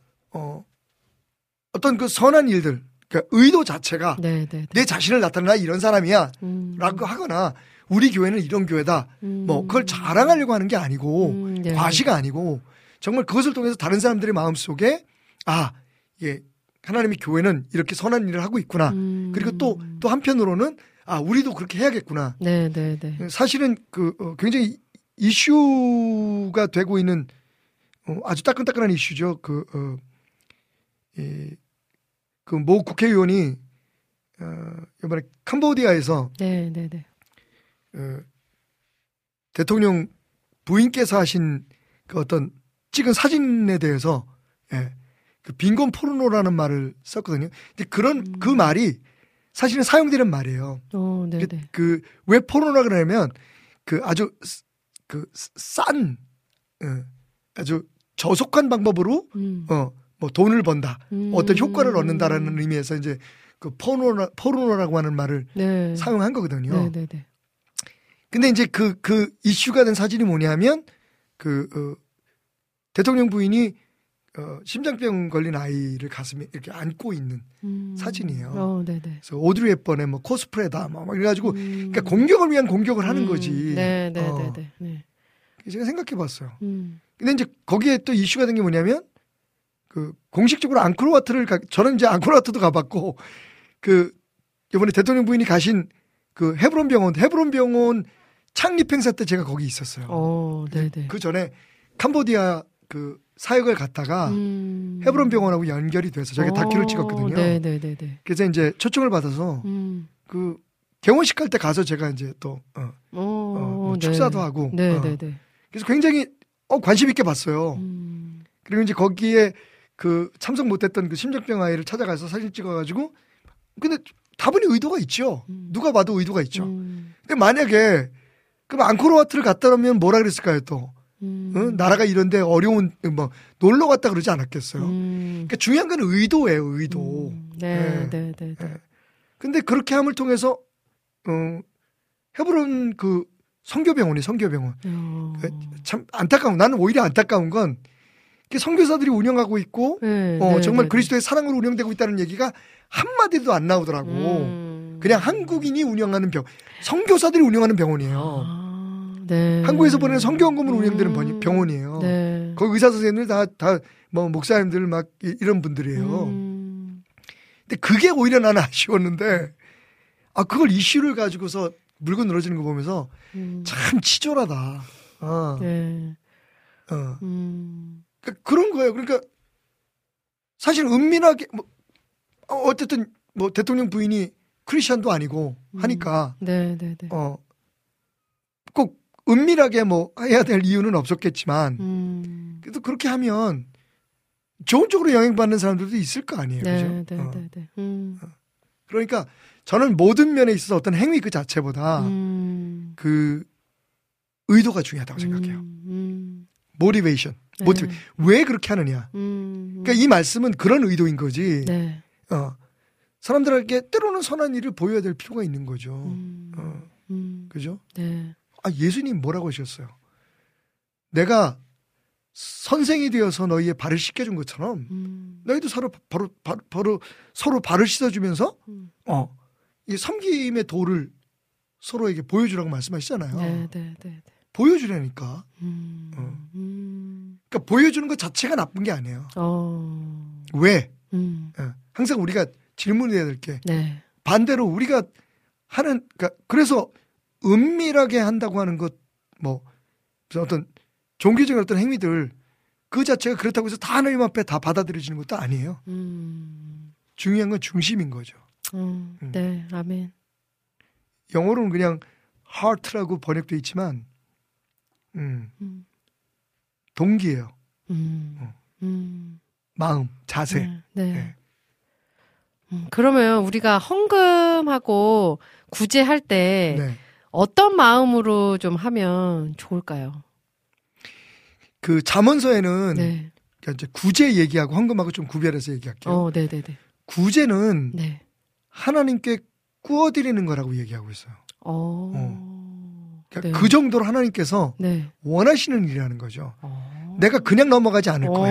어떤 그 선한 일들, 그러니까 의도 자체가 네네네. 내 자신을 나타내라 이런 사람이야 라고 하거나 우리 교회는 이런 교회다 뭐 그걸 자랑하려고 하는 게 아니고 네. 과시가 아니고 정말 그것을 통해서 다른 사람들의 마음속에 예, 하나님의 교회는 이렇게 선한 일을 하고 있구나. 그리고 또 한편으로는 우리도 그렇게 해야겠구나. 네네네. 사실은 굉장히 이슈가 되고 있는 아주 따끈따끈한 이슈죠. 모 국회의원이 이번에 캄보디아에서 네네네. 대통령 부인께서 하신 그 어떤 찍은 사진에 대해서 그 빈곤 포르노라는 말을 썼거든요. 근데 그 말이 사실은 사용되는 말이에요. 네네. 왜 포르노라 그러냐면 아주 싼 아주 저속한 방법으로 뭐 돈을 번다, 어떤 효과를 얻는다라는 의미에서 이제 그 포르노라고 하는 말을 네. 사용한 거거든요. 네네네. 근데 이제 그 이슈가 된 사진이 뭐냐면 대통령 부인이 심장병 걸린 아이를 가슴에 이렇게 안고 있는 사진이에요. 네네. 그래서 오드리 헵번의 뭐 코스프레다 막 이래가지고 그러니까 공격을 위한 공격을 하는 거지. 네네네. 네. 제가 생각해봤어요. 근데 이제 거기에 또 이슈가 된 게 뭐냐면 공식적으로 앙코르와트를 저는 이제 앙코르와트도 가봤고 이번에 대통령 부인이 가신 헤브론 병원 창립 행사 때 제가 거기 있었어요. 네네. 그 전에 캄보디아 사역을 갔다가 헤브론 병원하고 연결이 돼서 저희가 다큐를 찍었거든요. 네네네. 그래서 이제 초청을 받아서 개원식 할 때 가서 제가 이제 또 축사도 하고. 네네네. 그래서 굉장히 관심 있게 봤어요. 그리고 이제 거기에 참석 못했던 심장병 아이를 찾아가서 사진 찍어가지고 근데 다분히 의도가 있죠. 누가 봐도 의도가 있죠. 근데 만약에 그럼 앙코르와트를 갔다 오면 뭐라 그랬을까요 또? 나라가 이런데 어려운 뭐 놀러 갔다 그러지 않았겠어요. 그러니까 중요한 건 의도예요, 의도. 네. 근데 그렇게 함을 통해서 헤브론 선교병원이 참 나는 오히려 안타까운 건 선교사들이 운영하고 있고 정말 그리스도의 사랑으로 운영되고 있다는 얘기가 한마디도 안 나오더라고. 그냥 한국인이 운영하는 선교사들이 운영하는 병원이에요. 네. 한국에서 보내는 선교원금으로 운영되는 병원이에요. 네. 거기 의사 선생님들 다 뭐 목사님들 막 이런 분들이에요. 근데 그게 오히려 나는 아쉬웠는데 그걸 이슈를 가지고서 물고 늘어지는 거 보면서 참 치졸하다. 네. 그런 거예요. 그러니까 사실 은밀하게 어쨌든 뭐 대통령 부인이 크리스천도 아니고 하니까 꼭 은밀하게 뭐 해야 될 이유는 없었겠지만 그래도 그렇게 하면 좋은 쪽으로 영향받는 사람들도 있을 거 아니에요. 그죠? 그러니까 저는 모든 면에 있어서 어떤 행위 그 자체보다 의도가 중요하다고 생각해요. 모티베이션. 왜 그렇게 하느냐. 그러니까 이 말씀은 그런 의도인 거지. 네. 사람들에게 때로는 선한 일을 보여야 될 필요가 있는 거죠. 그죠? 네. 예수님 뭐라고 하셨어요? 내가 선생이 되어서 너희의 발을 씻겨준 것처럼 너희도 서로 발을 씻어주면서 이 섬김의 도를 서로에게 보여주라고 말씀하시잖아요. 네. 보여주라니까. 그러니까 보여주는 것 자체가 나쁜 게 아니에요. 왜? 항상 우리가 질문해야 될 게 네. 반대로 우리가 하는 그러니까 그래서 은밀하게 한다고 하는 것 뭐 어떤 종교적인 어떤 행위들 그 자체가 그렇다고 해서 다 하나님 앞에 다 받아들여지는 것도 아니에요. 중요한 건 중심인 거죠. 네, 아멘. 영어로는 그냥 heart라고 번역되어 있지만 동기예요. 마음, 자세. 네. 네. 그러면 우리가 헌금하고 구제할 때 네. 어떤 마음으로 좀 하면 좋을까요? 그 잠언서에는 네. 그러니까 이제 구제 얘기하고 헌금하고 좀 구별해서 얘기할게요. 네네네. 구제는 네. 하나님께 구워드리는 거라고 얘기하고 있어요. 그러니까 네. 그 정도로 하나님께서 네. 원하시는 일이라는 거죠. 내가 그냥 넘어가지 않을 거야.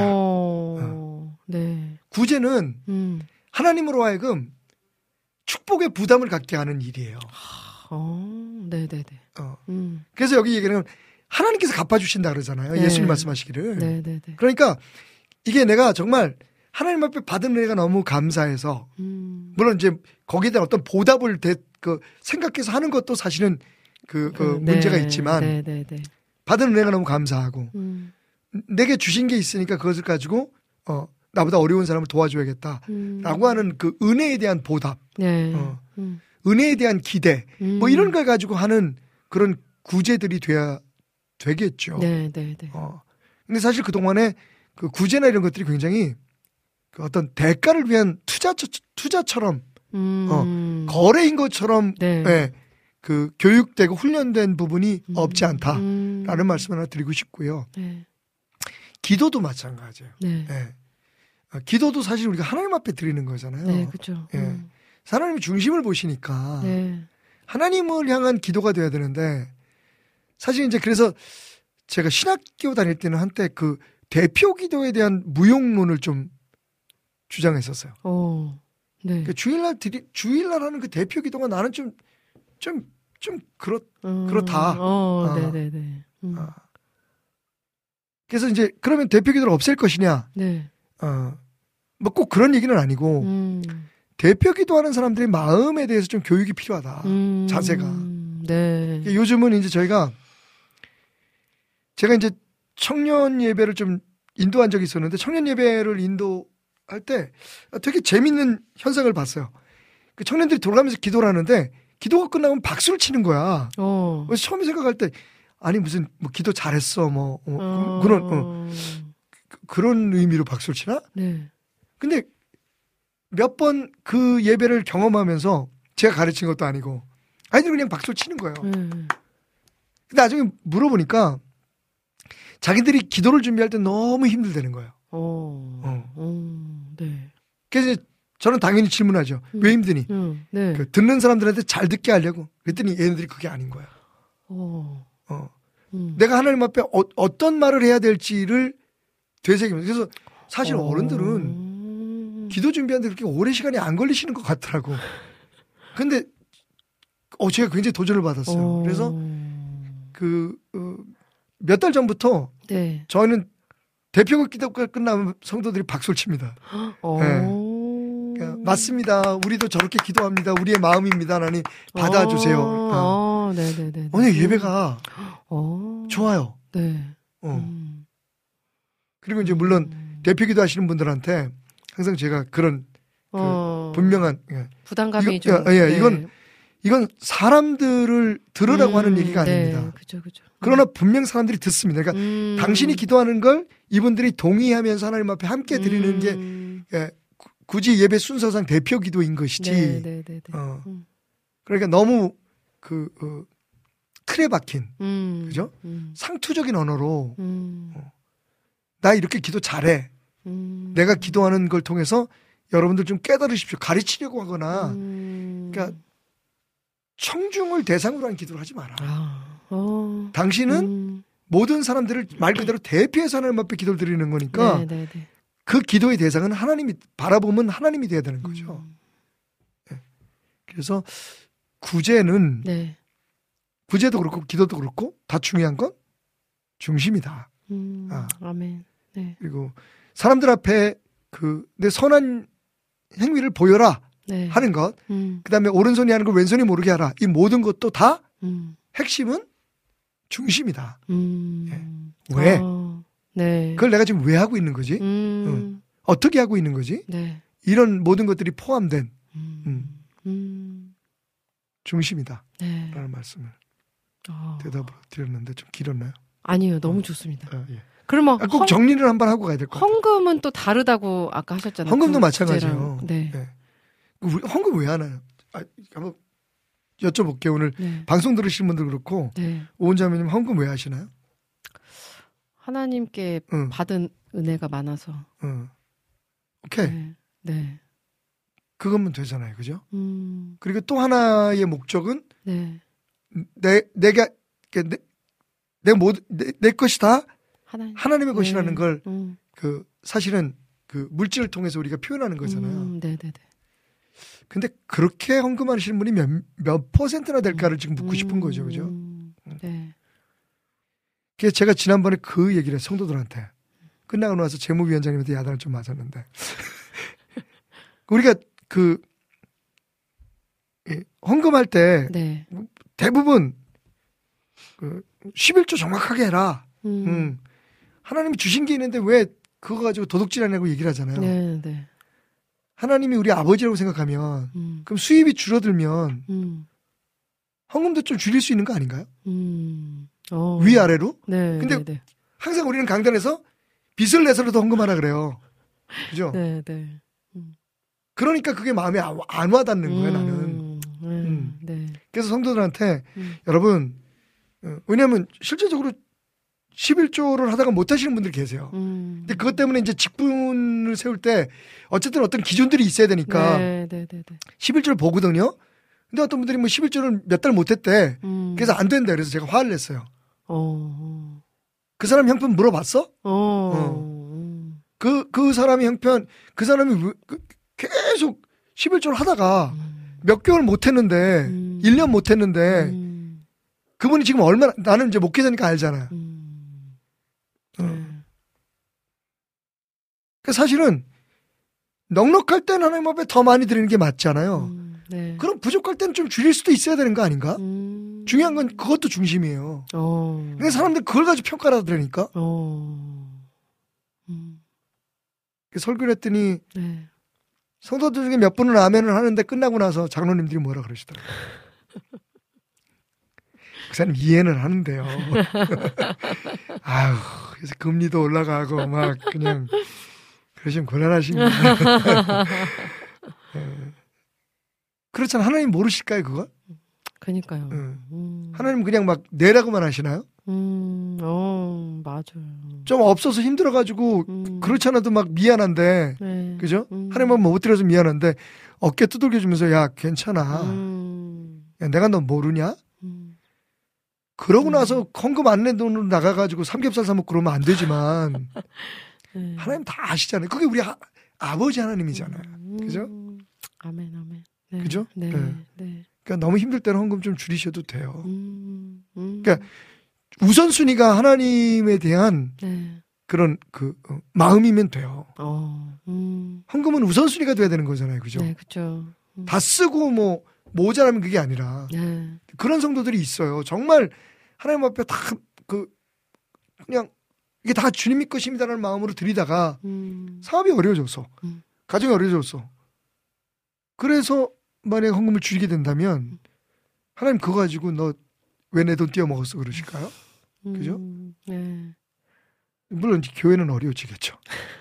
네. 구제는 하나님으로 하여금 축복의 부담을 갖게 하는 일이에요. 네네네. 그래서 여기 얘기는 하나님께서 갚아주신다 그러잖아요. 네. 예수님 말씀하시기를. 네네네. 그러니까 이게 내가 정말 하나님 앞에 받은 은혜가 너무 감사해서 물론 이제 거기에 대한 어떤 보답을 생각해서 하는 것도 사실은 문제가 있지만 네네네. 받은 은혜가 너무 감사하고 내게 주신 게 있으니까 그것을 가지고 나보다 어려운 사람을 도와줘야겠다라고 하는 그 은혜에 대한 보답, 네. 은혜에 대한 기대, 뭐 이런 걸 가지고 하는 그런 구제들이 돼야 되겠죠. 네네네. 근데 사실 그 동안에 그 구제나 이런 것들이 굉장히 그 어떤 대가를 위한 투자처럼 거래인 것처럼 네. 예, 그 교육되고 훈련된 부분이 없지 않다라는 말씀을 하나 드리고 싶고요. 네. 기도도 마찬가지예요. 네. 예. 기도도 사실 우리가 하나님 앞에 드리는 거잖아요. 네, 그렇죠. 예. 하나님이 중심을 보시니까 네. 하나님을 향한 기도가 돼야 되는데 사실 이제 그래서 제가 신학교 다닐 때는 한때 그 대표 기도에 대한 무용론을 좀 주장했었어요. 네. 그 주일날 하는 그 대표 기도가 나는 좀 그렇다. 네네네. 그래서 이제 그러면 대표 기도를 없앨 것이냐? 네. 뭐 꼭 그런 얘기는 아니고 대표 기도하는 사람들의 마음에 대해서 좀 교육이 필요하다. 자세가. 네. 요즘은 이제 제가 이제 청년 예배를 좀 인도한 적이 있었는데 청년 예배를 인도할 때 되게 재밌는 현상을 봤어요. 그 청년들이 돌아가면서 기도를 하는데 기도가 끝나면 박수를 치는 거야. 그래서 처음에 생각할 때 아니 무슨 뭐 기도 잘했어 그런 의미로 박수를 치나? 네. 근데 몇 번 그 예배를 경험하면서 제가 가르친 것도 아니고 아이들이 그냥 박수를 치는 거예요. 근데 나중에 물어보니까 자기들이 기도를 준비할 때 너무 힘들다는 거예요. 네. 그래서 저는 당연히 질문하죠. 왜 힘드니? 네. 그 듣는 사람들한테 잘 듣게 하려고. 그랬더니 얘네들이 그게 아닌 거야. 내가 하나님 앞에 어떤 말을 해야 될지를 되새기면서. 그래서 사실 어른들은 기도 준비하는데 그렇게 오래 시간이 안 걸리시는 것 같더라고. 근데 제가 굉장히 도전을 받았어요. 그래서 몇 달 전부터 네. 저희는 대표 기도가 끝나면 성도들이 박수를 칩니다. 네. 맞습니다. 우리도 저렇게 기도합니다. 우리의 마음입니다. 하나님 받아주세요. 네네네. 오늘 예배가 좋아요. 네. 그리고 이제 물론 대표 기도하시는 분들한테 항상 제가 그런 분명한 부담감이 좀. 이건 사람들을 들으라고 하는 얘기가 아닙니다. 네, 그죠. 그러나 분명 사람들이 듣습니다. 그러니까 당신이 기도하는 걸 이분들이 동의하면서 하나님 앞에 함께 드리는 게 굳이 예배 순서상 대표 기도인 것이지. 네. 그러니까 너무 틀에 박힌, 그죠? 상투적인 언어로 나 이렇게 기도 잘해. 내가 기도하는 걸 통해서 여러분들 좀 깨달으십시오. 가르치려고 하거나, 그러니까 청중을 대상으로 한 기도를 하지 마라. 당신은 모든 사람들을 말 그대로 대피해서 하나님 앞에 기도를 드리는 거니까 그 기도의 대상은 하나님이 바라보면 하나님이 돼야 되는 거죠. 네. 그래서 구제는 구제도 그렇고 기도도 그렇고 다 중요한 건 중심이다. 아멘. 네. 그리고 사람들 앞에 내 선한 행위를 보여라 네. 하는 것. 그다음에 오른손이 하는 걸 왼손이 모르게 하라. 이 모든 것도 다 핵심은 중심이다. 예. 왜? 네. 그걸 내가 지금 왜 하고 있는 거지? 어떻게 하고 있는 거지? 네. 이런 모든 것들이 포함된 중심이다. 네. 라는 말씀을 대답으로 드렸는데 좀 길었나요? 아니요. 너무 좋습니다. 예. 그러면 꼭 정리를 한번 하고 가야 될 것 같아요. 헌금은 또 다르다고 아까 하셨잖아요. 헌금도 그 마찬가지예요. 네. 네. 우리 헌금 왜 하나요? 한번 여쭤볼게요. 오늘 네. 방송 들으시는 분들 그렇고 네. 오은자매님 헌금 왜 하시나요? 하나님께 받은 은혜가 많아서. 오케이. 네. 네. 그거면 되잖아요. 그죠? 그리고 또 하나의 목적은 네. 내가 내 것이 다 하나님의 네. 것이라는 걸 그 사실은 그 물질을 통해서 우리가 표현하는 거잖아요. 네네네. 근데 그렇게 헌금하시는 분이 몇 퍼센트나 될까를 지금 묻고 싶은 거죠. 그죠? 네. 그래서 제가 지난번에 그 얘기를 해요. 성도들한테. 끝나고 나서 재무위원장님한테 야단을 좀 맞았는데. 우리가 그 헌금할 때 네. 대부분 그 11조 정확하게 해라. 하나님이 주신 게 있는데 왜 그거 가지고 도둑질하냐고 얘기를 하잖아요. 네, 네. 하나님이 우리 아버지라고 생각하면 그럼 수입이 줄어들면 헌금도 좀 줄일 수 있는 거 아닌가요? 위아래로? 네. 근데 네. 항상 우리는 강단에서 빚을 내서라도 헌금하라 그래요. 그죠? 네, 네. 그러니까 그게 마음에 안 와닿는 거예요, 나는. 네. 그래서 성도들한테 여러분, 왜냐하면 실제적으로 11조를 하다가 못 하시는 분들 계세요. 근데 그것 때문에 이제 직분을 세울 때 어쨌든 어떤 기준들이 있어야 되니까 네, 네, 네, 네. 11조를 보거든요. 근데 어떤 분들이 뭐 11조를 몇 달 못 했대. 그래서 안 된다. 그래서 제가 화를 냈어요. 그 사람 형편 물어봤어? 그 사람이 형편, 그 사람이 계속 11조를 하다가 몇 개월 못 했는데, 1년 못 했는데, 그분이 지금 얼마나, 나는 이제 목회자니까 알잖아요. 사실은, 넉넉할 때는 하나님 앞에 더 많이 드리는 게 맞잖아요. 네. 그럼 부족할 때는 좀 줄일 수도 있어야 되는 거 아닌가? 중요한 건 그것도 중심이에요. 그러니까 사람들 그걸 가지고 평가를 하더라니까. 설교를 했더니, 네. 성도들 중에 몇 분은 아멘을 하는데 끝나고 나서 장로님들이 뭐라 그러시더라고요. 그 사람 이해는 하는데요. 아유, 그래서 금리도 올라가고 막 그냥 그러시면 곤란하십니다. 그렇잖아. 하나님 모르실까요, 그걸? 그니까요. 하나님 그냥 막 내라고만 하시나요? 맞아요. 좀 없어서 힘들어가지고 그렇지 않아도 막 미안한데, 네. 그죠? 하나님은 못 드려서 미안한데 어깨 두들겨주면서 야 괜찮아. 야, 내가 너 모르냐? 그러고 나서 헌금 안 낸 돈으로 나가가지고 삼겹살 사 먹고 그러면 안 되지만 하나님 다 아시잖아요. 그게 우리 아버지 하나님이잖아요. 그죠? 아멘, 아멘. 네. 그죠? 네. 네. 네. 그러니까 너무 힘들 때는 헌금 좀 줄이셔도 돼요. 그러니까 우선순위가 하나님에 대한 네. 그런 마음이면 돼요. 헌금은 우선순위가 돼야 되는 거잖아요. 그죠? 네, 그죠. 다 쓰고 뭐 모자라면 그게 아니라 네. 그런 성도들이 있어요. 정말 하나님 앞에 다 그냥 이게 다 주님의 것입니다라는 마음으로 드리다가 사업이 어려워져서 가정이 어려워져서 그래서 만약에 헌금을 줄이게 된다면 하나님 그거 가지고 너 왜 내 돈 떼어먹었어 그러실까요? 그죠? 네. 물론 이제 교회는 어려워지겠죠.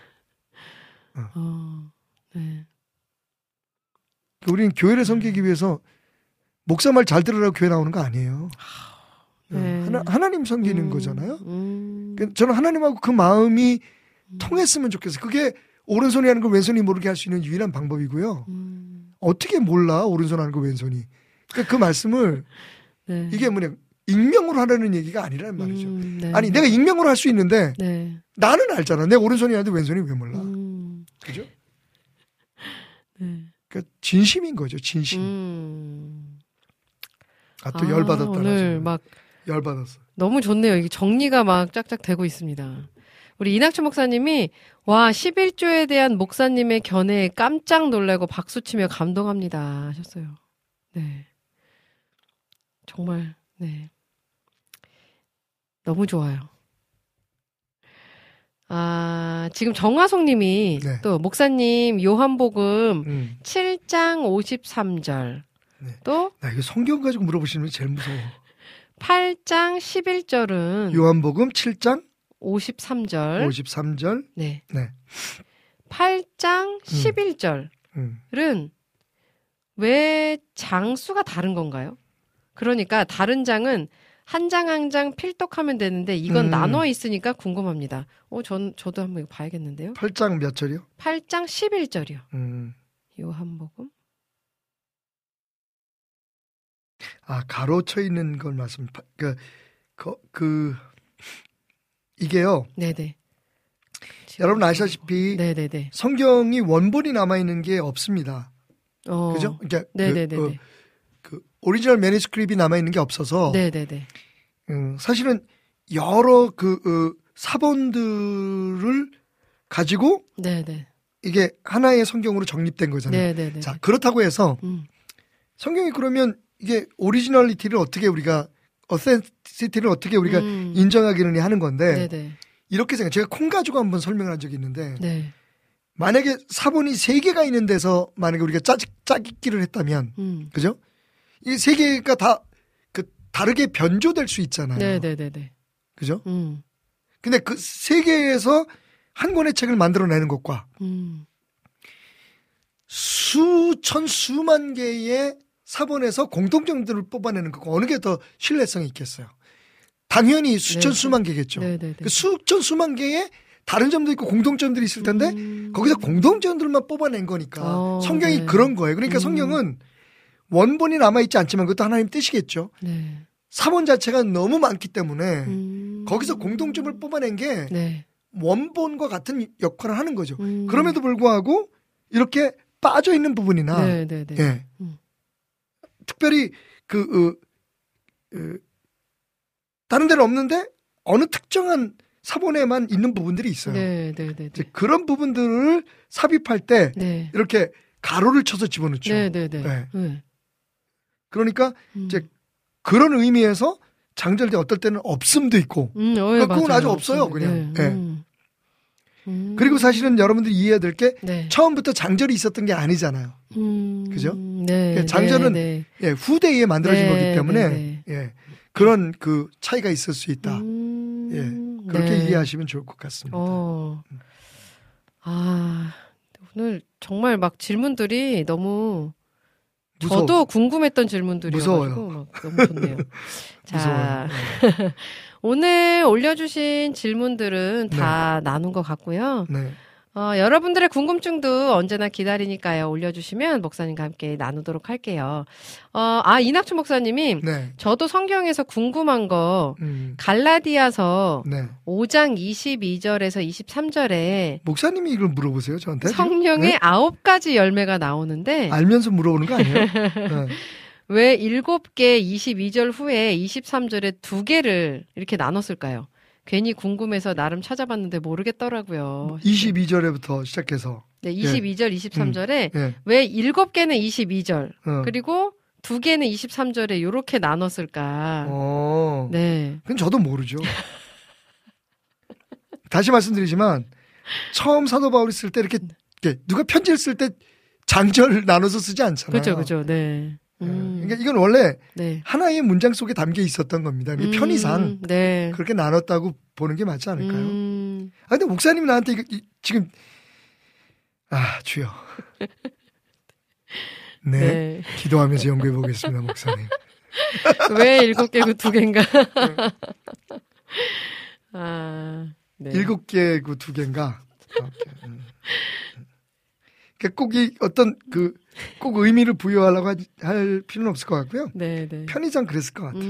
네. 우리는 교회를 섬기기 위해서 목사 말 잘 들으라고 교회 나오는 거 아니에요. 네. 하나님 섬기는 거잖아요. 저는 하나님하고 그 마음이 통했으면 좋겠어요. 그게 오른손이 하는 걸 왼손이 모르게 할 수 있는 유일한 방법이고요. 어떻게 몰라 오른손 하는 걸 왼손이. 그러니까 그 말씀을 네. 이게 뭐냐 익명으로 하라는 얘기가 아니란 말이죠. 네. 아니 내가 익명으로 할 수 있는데 네. 나는 알잖아. 내가 오른손이 하는데 왼손이 왜 몰라. 그죠? 네. 그러니까 진심인 거죠. 진심. 또 열받았다. 오늘 막 열받았어. 너무 좋네요. 이게 정리가 막 쫙쫙 되고 있습니다. 우리 이낙춘 목사님이 와 11조에 대한 목사님의 견해에 깜짝 놀라고 박수치며 감동합니다 하셨어요. 네, 정말 네 너무 좋아요. 아 지금 정화송님이 네. 또 목사님 요한복음 7장 53절 네. 또 나 이거 성경 가지고 물어보시는 게 제일 무서워. 8장 11절은 요한복음 7장 53절 53절. 네. 네. 8장 11절은 왜 장수가 다른 건가요? 그러니까 다른 장은 한 장 한 장 필독하면 되는데 이건 나눠 있으니까 궁금합니다. 저도 한번 이거 봐야겠는데요. 8장 몇 절이요? 8장 11절이요. 요한복음. 아, 가로쳐 있는 걸 말씀. 이게요. 네네. 여러분 아시다시피 네네네. 성경이 원본이 남아 있는 게 없습니다. 그죠? 그러니까 네네네. 그 오리지널 매니스크립이 남아 있는 게 없어서. 네네네. 사실은 여러 사본들을 가지고. 네네. 이게 하나의 성경으로 정립된 거잖아요. 네네네. 자, 그렇다고 해서 성경이 그러면 이게 오리지널리티를 어떻게 우리가 어센시티를 어떻게 우리가 인정하기는 하는 건데 네네. 이렇게 생각. 제가 콩 가지고 한번 설명을 한 적이 있는데 네. 만약에 사본이 3개가 있는 데서 만약에 우리가 짜깁기를 했다면 그죠? 이 3개가 다 다르게 변조될 수 있잖아요. 네네네. 그죠? 근데 그 3개에서 한 권의 책을 만들어내는 것과 수천 수만 개의 사본에서 공통점들을 뽑아내는 것과 어느 게 더 신뢰성이 있겠어요? 당연히 수천 수만 개겠죠. 그 수천 수만 개의 다른 점도 있고 공통점들이 있을 텐데 거기서 공통점들만 뽑아낸 거니까 성경이 네. 그런 거예요. 그러니까 성경은 원본이 남아있지 않지만 그것도 하나님 뜻이겠죠. 네. 사본 자체가 너무 많기 때문에 거기서 공통점을 뽑아낸 게 네. 원본과 같은 역할을 하는 거죠. 그럼에도 불구하고 이렇게 빠져있는 부분이나 네. 예. 특별히 다른 데는 없는데 어느 특정한 사본에만 있는 부분들이 있어요. 이제 그런 부분들을 삽입할 때 네. 이렇게 가로를 쳐서 집어넣죠. 네. 그러니까 이제 그런 의미에서 장절돼 어떨 때는 없음도 있고 그러니까 그건 아주 없어요. 그냥. 그리고 사실은 여러분들이 이해해야 될 게 처음부터 장절이 있었던 게 아니잖아요. 그죠? 네, 장절은 예, 후대에 만들어진 거기 때문에 예, 그런 그 차이가 있을 수 있다. 예, 그렇게 이해하시면 좋을 것 같습니다. 아, 오늘 정말 막 질문들이 너무 저도 궁금했던 질문들이어가지고 막 너무 좋네요. 자, 오늘 올려주신 질문들은 다 나눈 것 같고요. 네. 여러분들의 궁금증도 언제나 기다리니까요. 올려주시면 목사님과 함께 나누도록 할게요. 이낙춘 목사님이 저도 성경에서 궁금한 거 갈라디아서 5장 22절에서 23절에 목사님이 이걸 물어보세요, 저한테? 성령의 9가지 열매가 나오는데 알면서 물어보는 거 아니에요? 네. 왜 7개 22절 후에 23절에 2개를 이렇게 나눴을까요? 괜히 궁금해서 나름 찾아봤는데 모르겠더라고요. 22절에부터 시작해서. 네, 22절, 23절에 왜 7개는 22절 그리고 2개는 23절에 이렇게 나눴을까? 네. 그건 저도 모르죠. 다시 말씀드리지만 처음 사도 바울이 쓸 때 이렇게 누가 편지를 쓸 때 장절 나눠서 쓰지 않잖아요. 그렇죠. 네. 그러니까 이건 원래 하나의 문장 속에 담겨 있었던 겁니다. 편의상 그렇게 나눴다고 보는 게 맞지 않을까요? 근데 목사님이 나한테 이거 지금 주여. 네. 기도하면서 연구해 보겠습니다, 목사님. 왜 7개고 2개인가? 7개고 2개인가? 꼭 꼭 의미를 부여하려고 할 필요는 없을 것 같고요. 편의상 그랬을 것 같아요.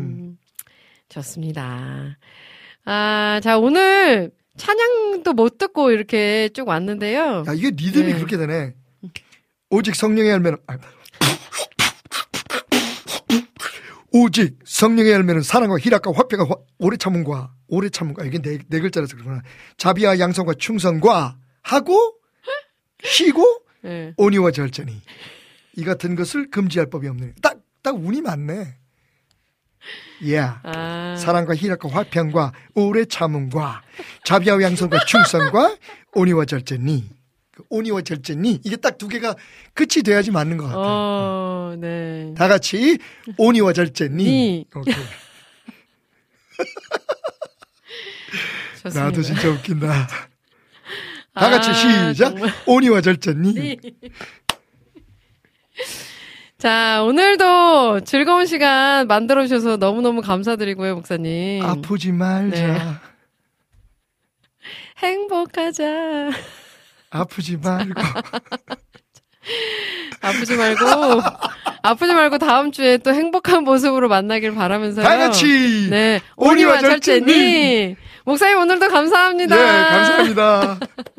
좋습니다. 자, 오늘 찬양도 못 듣고 이렇게 쭉 왔는데요. 야, 이게 리듬이 그렇게 되네. 오직 성령의 열매는, 오직 성령의 열매는 사랑과 희락과 화평과 오래 참음과 이게 네 글자라서 그러구나. 자비와 양성과 충성과 하고 쉬고 네. 온유와 절제니 이 같은 것을 금지할 법이 없는. 딱 운이 많네. 사랑과 희락과 화평과 오래 참음과 자비와 양성과 충성과 온유와 절제니. 온유와 절제니 이게 딱 두 개가 끝이 돼야지 맞는 것 같아요. 네. 다 같이 온유와 절제니. 오케이. 나도 진짜 웃긴다. 다 같이 시작. 정말. 온유와 절제니. 자, 오늘도 즐거운 시간 만들어주셔서 너무너무 감사드리고요, 목사님. 아프지 말자. 네. 행복하자. 아프지 말고. 아프지 말고 다음 주에 또 행복한 모습으로 만나길 바라면서요. 다 같이. 네. 온유와 절제니. 목사님 오늘도 감사합니다. 네, 감사합니다.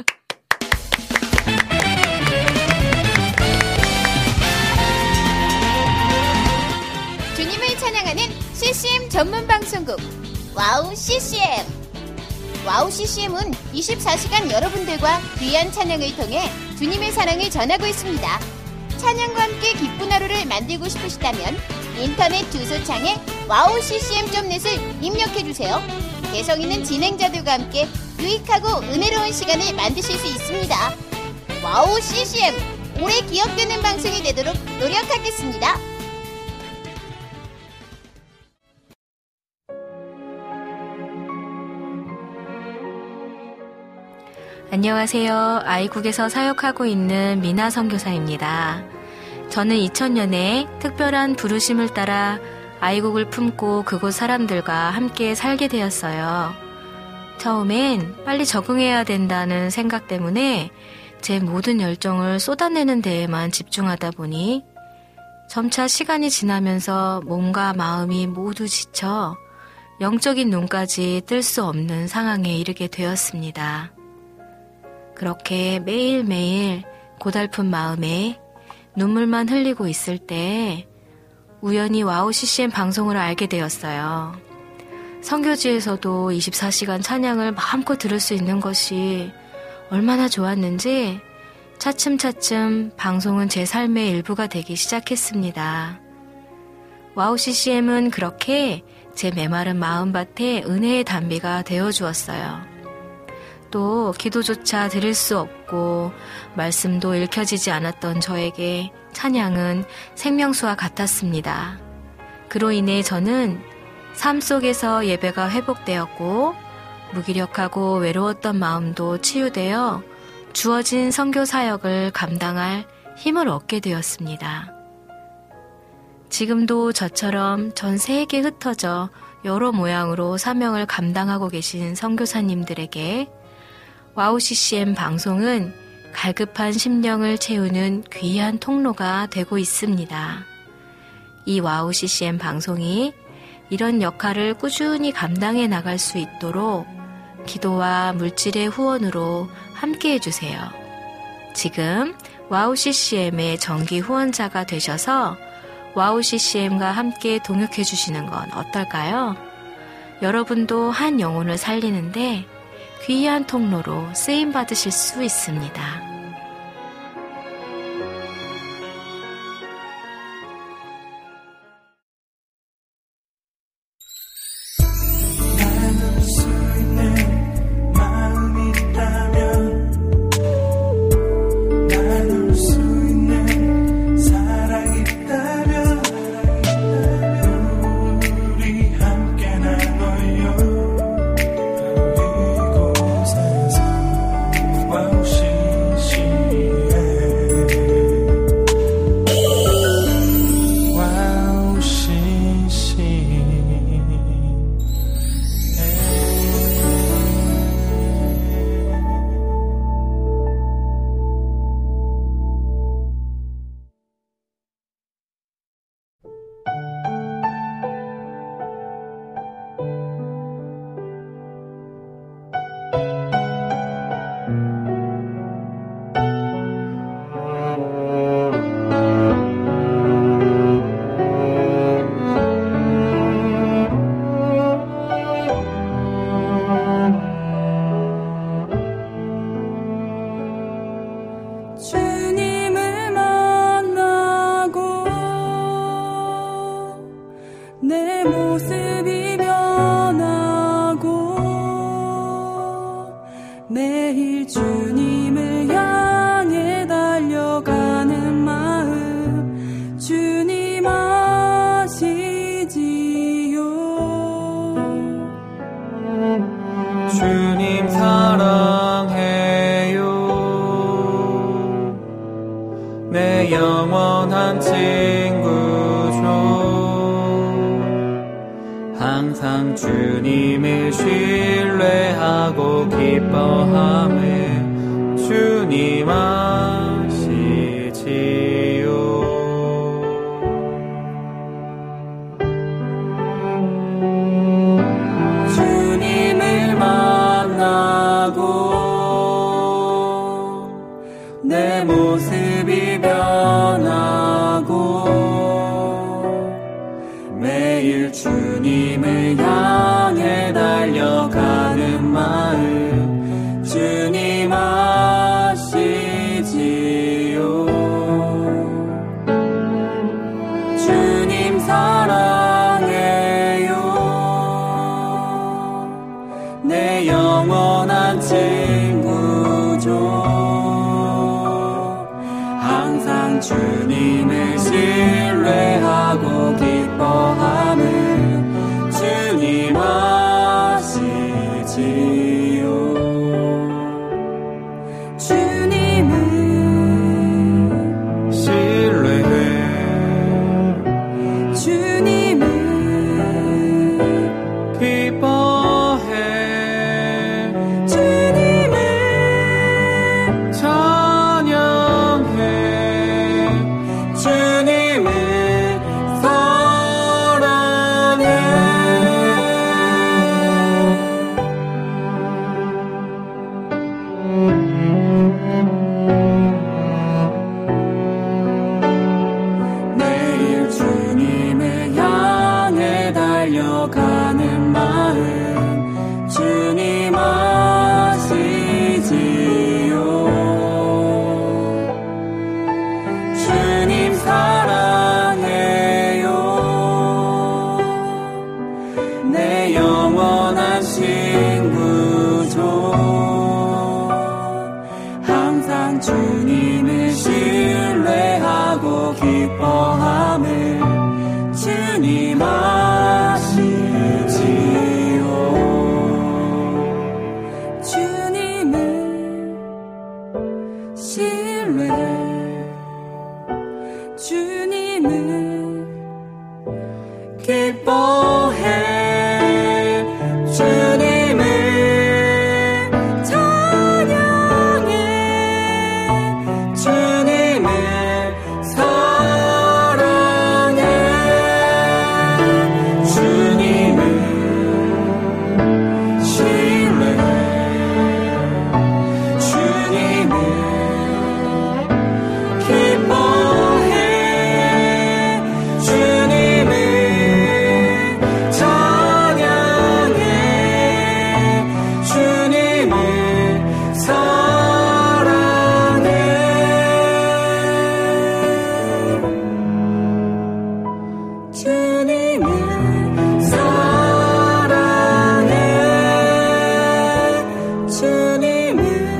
주님을 찬양하는 CCM 전문 방송국 와우 CCM. 와우 CCM은 24시간 여러분들과 귀한 찬양을 통해 주님의 사랑을 전하고 있습니다. 찬양과 함께 기쁜 하루를 만들고 싶으시다면 인터넷 주소창에 wowccm.net을 입력해주세요. 개성 있는 진행자들과 함께 유익하고 은혜로운 시간을 만드실 수 있습니다. 와우 CCM, 오래 기억되는 방송이 되도록 노력하겠습니다. 안녕하세요. 아이국에서 사역하고 있는 미나 선교사입니다. 저는 2000년에 특별한 부르심을 따라 아이국을 품고 그곳 사람들과 함께 살게 되었어요. 처음엔 빨리 적응해야 된다는 생각 때문에 제 모든 열정을 쏟아내는 데에만 집중하다 보니 점차 시간이 지나면서 몸과 마음이 모두 지쳐 영적인 눈까지 뜰 수 없는 상황에 이르게 되었습니다. 그렇게 매일매일 고달픈 마음에 눈물만 흘리고 있을 때 우연히 와우 CCM 방송을 알게 되었어요. 선교지에서도 24시간 찬양을 마음껏 들을 수 있는 것이 얼마나 좋았는지 차츰차츰 방송은 제 삶의 일부가 되기 시작했습니다. 와우 CCM은 그렇게 제 메마른 마음밭에 은혜의 담비가 되어주었어요. 또 기도조차 드릴 수 없고 말씀도 읽혀지지 않았던 저에게 찬양은 생명수와 같았습니다. 그로 인해 저는 삶 속에서 예배가 회복되었고 무기력하고 외로웠던 마음도 치유되어 주어진 선교 사역을 감당할 힘을 얻게 되었습니다. 지금도 저처럼 전 세계에 흩어져 여러 모양으로 사명을 감당하고 계신 선교사님들에게 와우 CCM 방송은 갈급한 심령을 채우는 귀한 통로가 되고 있습니다. 이 와우 CCM 방송이 이런 역할을 꾸준히 감당해 나갈 수 있도록 기도와 물질의 후원으로 함께 해주세요. 지금 와우 CCM의 정기 후원자가 되셔서 와우 CCM과 함께 동역해 주시는 건 어떨까요? 여러분도 한 영혼을 살리는데 귀한 통로로 쓰임받으실 수 있습니다. 와우 CCM 주님 사랑해요. 내 영원한 친구죠. 항상 주님을 신뢰하고 기뻐함을 주님 아시지요. 주님을 만나고 내 모습이 변하고 매일 주님을 향해 달려가는 마음 주님 아시지요. 주님 사랑해요. 내 영원한 친구죠. 항상 주님을 신뢰하고 기뻐함을 주님 아시지요. 주님을 신뢰해. 주님을 기뻐해. 주님을 찬양해. 주님을 사랑해. 매일 주님을 향해 달려가는 마음 주님 아시지요. 주님 사랑해요. 내 영원한 친구죠. 항상 주님을 신뢰하고 기뻐함을 주님 아시지요. 주님을 신뢰해. 주님을 기뻐해. 주님을 찬양해. 주님을 사랑해. 주님을 신뢰해. 주님을 기뻐해. 주님을 찬양해. 주님을 사랑해. 주님을 사랑해. 주님을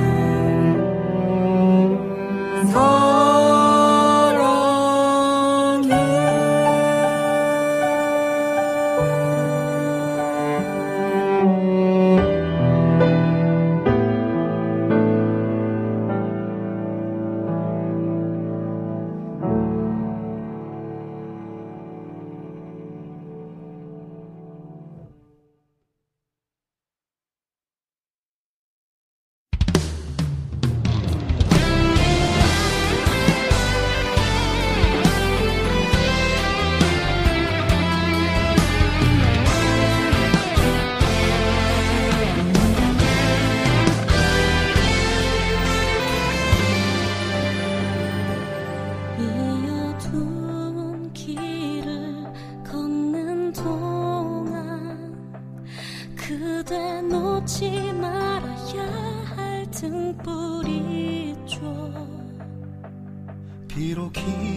비록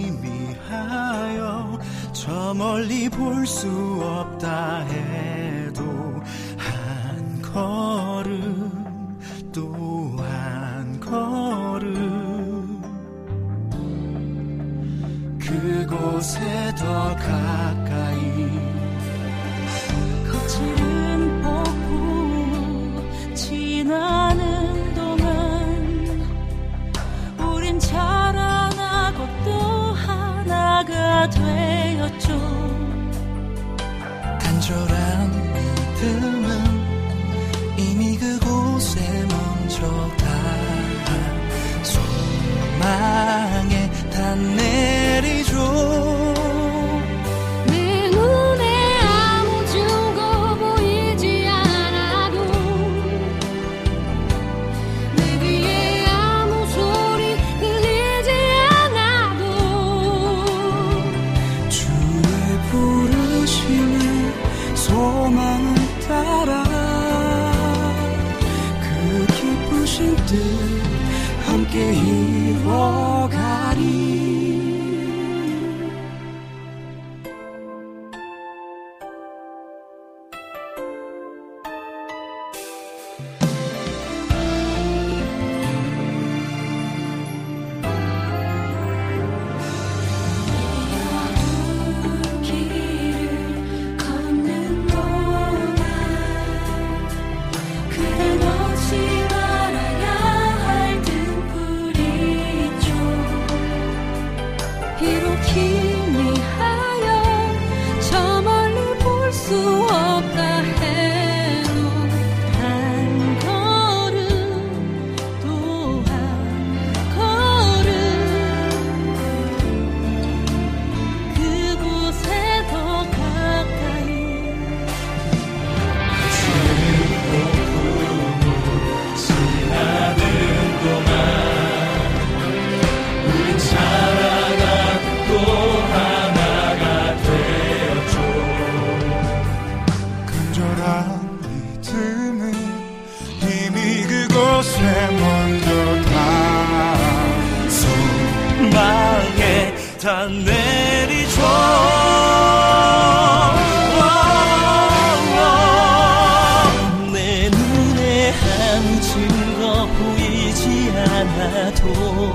희미하여 저 멀리 볼 수 없다 해도 한 걸음 또 한 걸음 그곳에 더 가까이 거칠은 폭우 함께 이뤄가리. 다 내리줘. 내 눈에 아무 증거 보이지 않아도,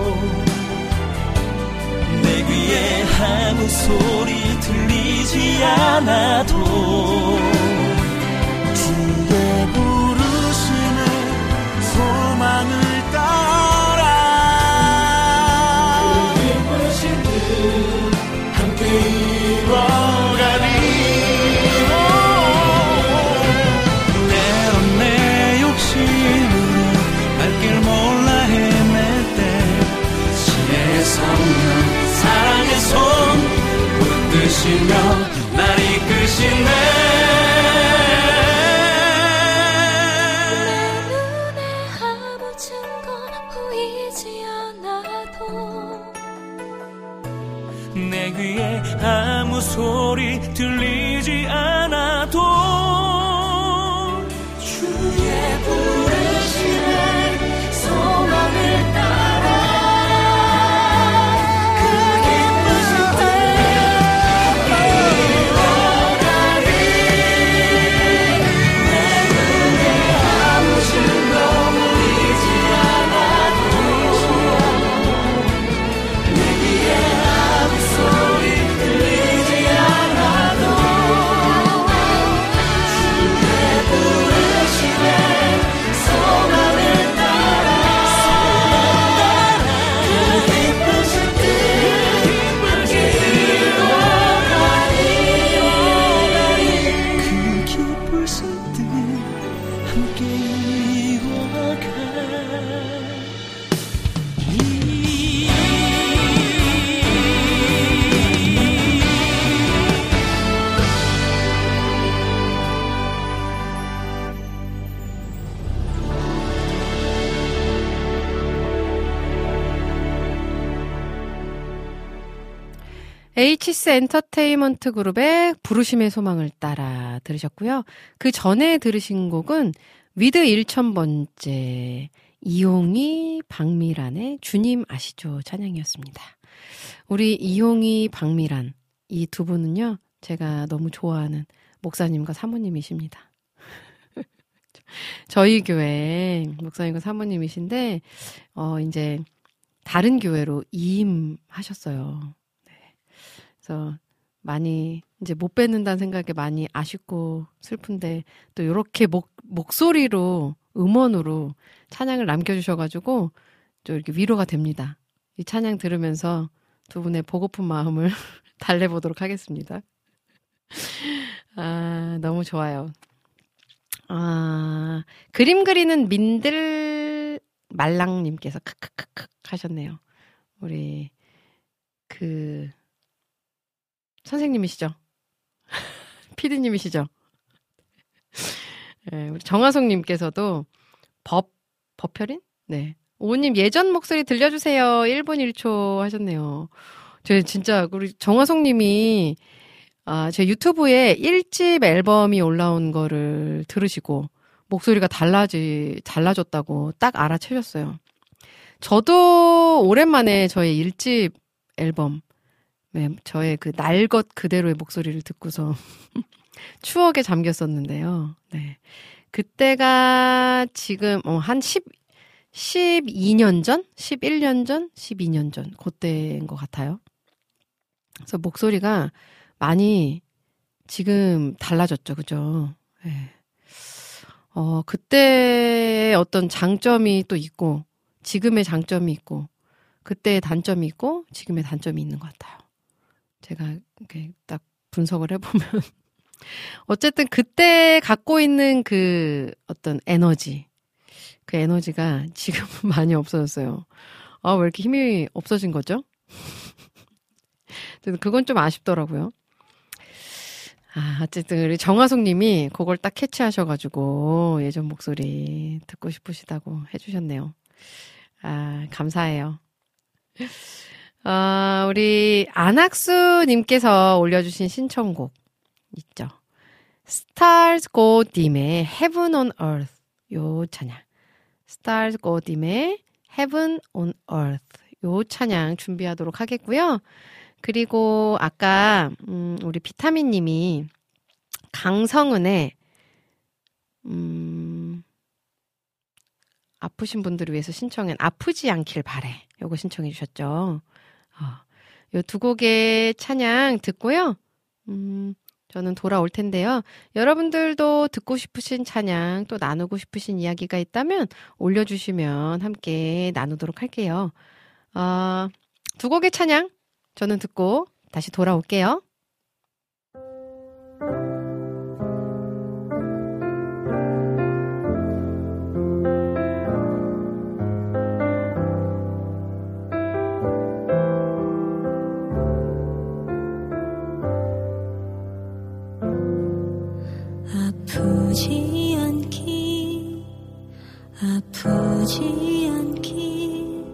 내 귀에 아무 소리 들리지 않아도, 주의 부르시는 소망을 따라 함께 이뤄가리. 때론 내 욕심으로 갈 몰라 헤맬 때 신의 성령 사랑의 손 붙드시며 날 이끄시네. 내 귀에 아무 소리 들리지 않아도, 주의 부르시는 소망을 따라 그 기쁘신 뜻 이뤄가리. 내 눈에 아무 증거 보이지 않아도, 내 귀에 아무 소리 들리지 않아도, 주의 부르시네 소망을 따라 그 기쁘신 뜻 함께 이뤄가리. 그 기쁘신 뜻 함께 이뤄가리. H스 엔터테인먼트 그룹의 부르심의 소망을 따라 들으셨고요. 그 전에 들으신 곡은 위드 1000번째 이용이 박미란의 주님 아시죠 찬양이었습니다. 우리 이용이 박미란 이 두 분은요, 제가 너무 좋아하는 목사님과 사모님이십니다. 저희 교회 목사님과 사모님이신데 이제 다른 교회로 이임하셨어요. 그래서 많이 이제 못 뵙는다는 생각에 많이 아쉽고 슬픈데, 또 이렇게 목소리로 음원으로 찬양을 남겨주셔가지고 좀 이렇게 위로가 됩니다. 이 찬양 들으면서 두 분의 보고픈 마음을 달래보도록 하겠습니다. 아, 너무 좋아요. 아, 그림 그리는 민들 말랑님께서 크크크크 하셨네요. 우리 선생님이시죠? 피디님이시죠? 네, 우리 정화송님께서도 버펴린? 네. 오님 예전 목소리 들려주세요. 1분 1초 하셨네요. 저 진짜 우리 정화송님이 제 유튜브에 1집 앨범이 올라온 거를 들으시고 목소리가 달라졌다고 딱 알아채셨어요. 저도 오랜만에 저의 1집 앨범, 네, 저의 그 날 것 그대로의 목소리를 듣고서 추억에 잠겼었는데요. 네. 그때가 지금, 한 12년 전? 11년 전? 12년 전? 그때인 것 같아요. 그래서 목소리가 많이 지금 달라졌죠. 그죠? 네. 그때의 어떤 장점이 또 있고, 지금의 장점이 있고, 그때의 단점이 있고, 지금의 단점이 있는 것 같아요. 제가 이렇게 딱 분석을 해보면. 어쨌든 그때 갖고 있는 그 어떤 에너지, 그 에너지가 지금은 많이 없어졌어요. 왜 이렇게 힘이 없어진 거죠? 그건 좀 아쉽더라고요. 어쨌든 우리 정화숙 님이 그걸 딱 캐치하셔가지고 예전 목소리 듣고 싶으시다고 해주셨네요. 감사해요. 우리 안학수 님께서 올려주신 신청곡 있죠. Stars Go Dim의 Heaven on Earth, 요 찬양. Stars Go Dim의 Heaven on Earth, 요 찬양 준비하도록 하겠고요. 그리고 아까 우리 비타민 님이 강성은의 아프신 분들을 위해서 신청한 아프지 않길 바래, 요거 신청해 주셨죠. 요 두 곡의 찬양 듣고요. 저는 돌아올 텐데요. 여러분들도 듣고 싶으신 찬양, 또 나누고 싶으신 이야기가 있다면 올려주시면 함께 나누도록 할게요. 두 곡의 찬양 저는 듣고 다시 돌아올게요. 아프지 않기, 아프지 않기,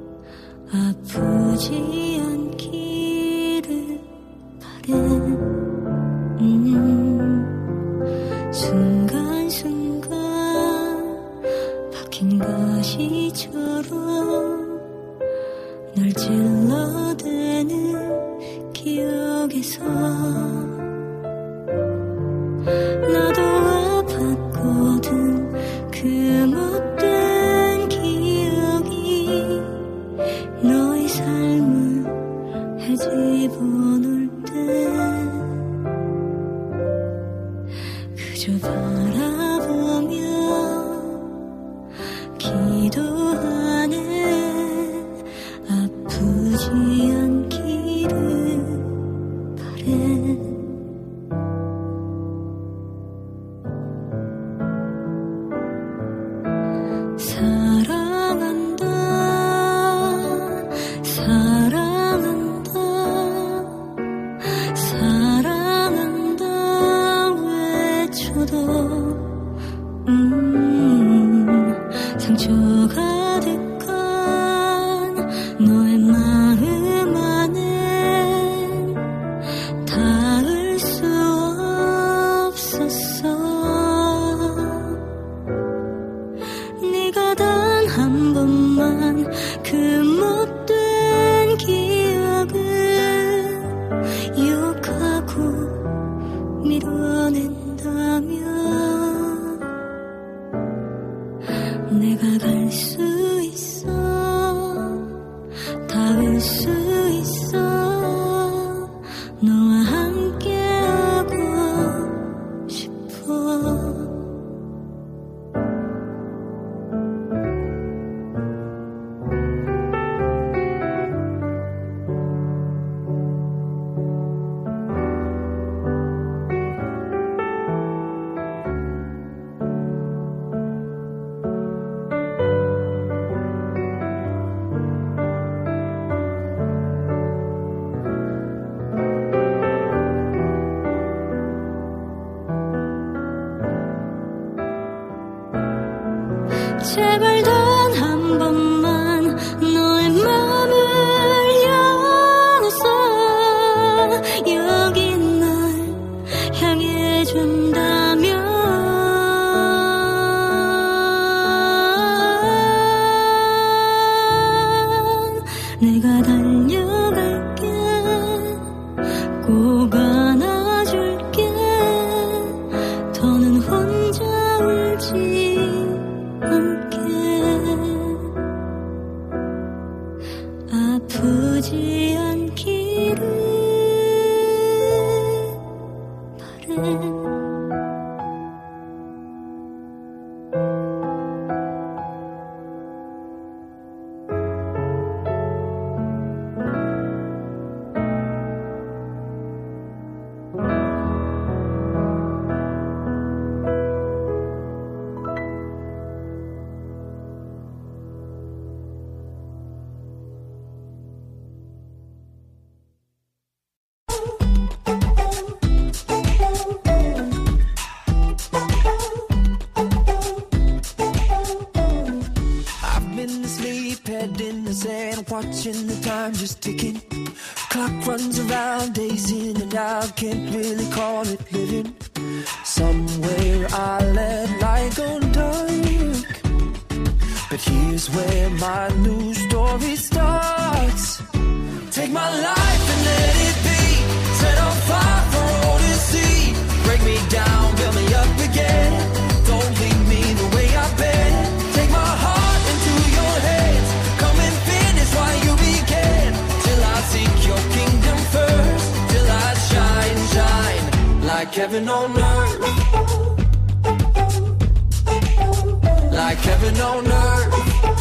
아프지 않기를 바래. 순간순간 박힌 가시처럼 널 찔러대는 기억에서 나도 아팠거든. 그 못된 기억이 너의 삶을 헤집어놓을 때 그저 바라보며 기도하네. 아프지 않기를 바래. 사랑한다, 사랑한다, 사랑한다 외쳐도 상처가 가득한 너의 마음 안에 닿을 수 없었어. 네가 단 한 번만 그 못된 기억을 욕하고 밀어낸다면 내가 갈 수 있어, 닿을 수 있어. 너와 함께하고 싶어. 제발 단 한 번만 너의 마음을 열어서 여기 날 향해 준다면 않게 아프지 않기를 바래. Watching the time just ticking. Clock runs around, days in and out. Can't really call it living. Somewhere I let light go dark. But here's where my new story starts. Take my life and let it be. Set on fire for all to see. Break me down, build me up again. Don't leave me the way I've been. Take my heart into your hands. Come and finish while you began. Till I seek your kingdom first. Till I shine, shine like heaven on earth. Like heaven on earth.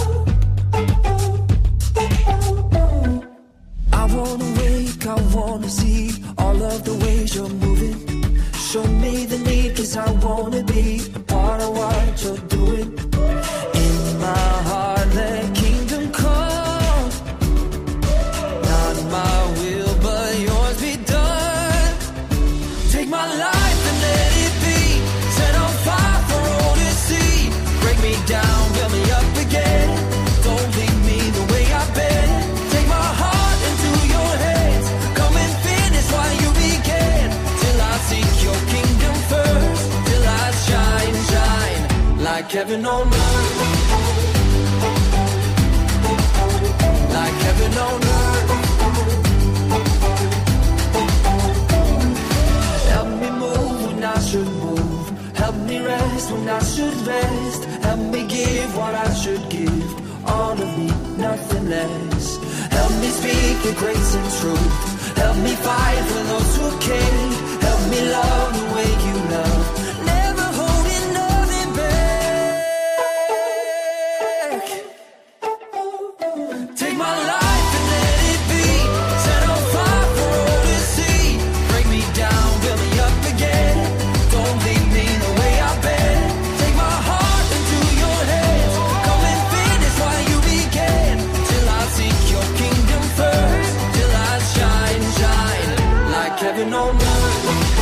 I wanna wake, I wanna see all of the ways you're moving. Show me the need, 'cause I wanna be a part of what you're doing. In my heart, let kingdom come. Not my will, but yours be done. Take my life and let it be. Set on fire for all to see. Break me down, build me up again. Don't leave me the way I've been. Take my heart into your hands. Come and finish while you began. Till I seek your kingdom first. Till I shine, shine like heaven on earth. Like heaven on earth. Help me move when I should move. Help me rest when I should rest. Help me give what I should give. All of me, nothing less. Help me speak your grace and truth. Help me fight for those who can't. Help me love the way you love. Never holding nothing back. Take my life and let it be. Set on fire for all to see. Break me down, build me up again. Don't leave me the way I've been. Take my heart into your hands. Come and finish while you began. Till I seek your kingdom first. Till I shine, shine like heaven on earth.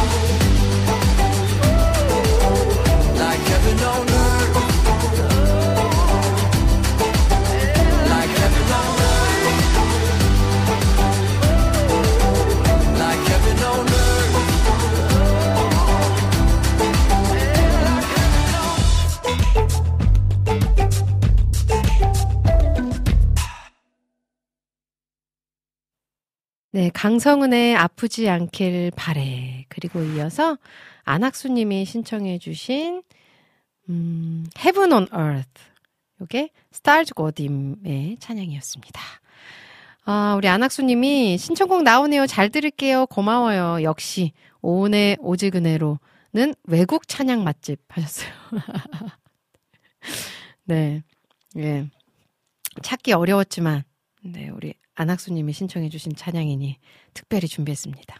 Like heaven on earth. Like heaven on earth. Like heaven on earth. 네, 강성은의 아프지 않길 바래. 그리고 이어서 안학수님이 신청해 주신 Heaven on Earth. 요게 Stars Godim의 찬양이었습니다. 아, 우리 안학수님이 신청곡 나오네요. 잘 들을게요. 고마워요. 역시 오은의 오지근해로는 외국 찬양 맛집 하셨어요. 네, 예, 찾기 어려웠지만 네, 우리 안학수님이 신청해 주신 찬양이니 특별히 준비했습니다.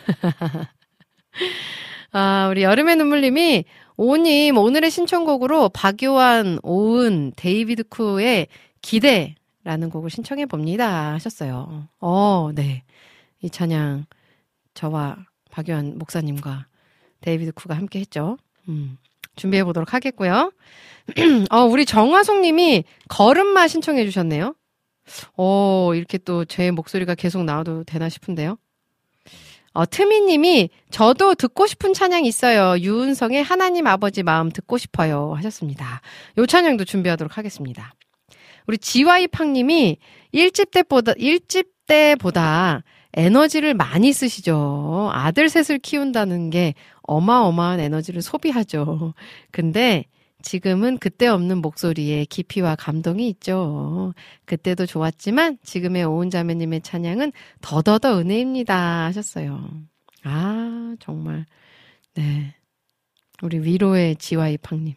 아, 우리 여름의 눈물님이 오님 오늘의 신청곡으로 박요한, 오은, 데이비드 쿠의 기대라는 곡을 신청해 봅니다 하셨어요. 네, 이 찬양 저와 박요한 목사님과 데이비드 쿠가 함께 했죠. 준비해 보도록 하겠고요. 우리 정화송님이 걸음마 신청해 주셨네요. 이렇게 또 제 목소리가 계속 나와도 되나 싶은데요. 트미님이 저도 듣고 싶은 찬양 있어요. 유은성의 하나님 아버지 마음 듣고 싶어요 하셨습니다. 요 찬양도 준비하도록 하겠습니다. 우리 지와이팡님이 1집 때보다 에너지를 많이 쓰시죠. 아들 셋을 키운다는 게 어마어마한 에너지를 소비하죠. 근데 지금은 그때 없는 목소리에 깊이와 감동이 있죠. 그때도 좋았지만 지금의 오은 자매님의 찬양은 더더더 은혜입니다 하셨어요. 아 정말 네 우리 위로의 지와이팡님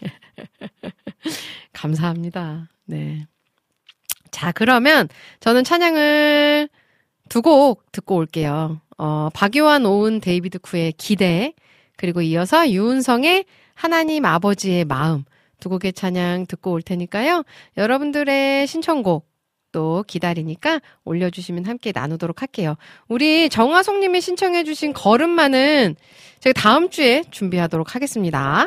감사합니다. 네. 자 그러면 저는 찬양을 두 곡 듣고 올게요. 박요한 오은 데이비드 쿠의 기대 그리고 이어서 유은성의 하나님 아버지의 마음 두 곡의 찬양 듣고 올 테니까요. 여러분들의 신청곡 또 기다리니까 올려주시면 함께 나누도록 할게요. 우리 정화송님이 신청해 주신 걸음마는 제가 다음 주에 준비하도록 하겠습니다.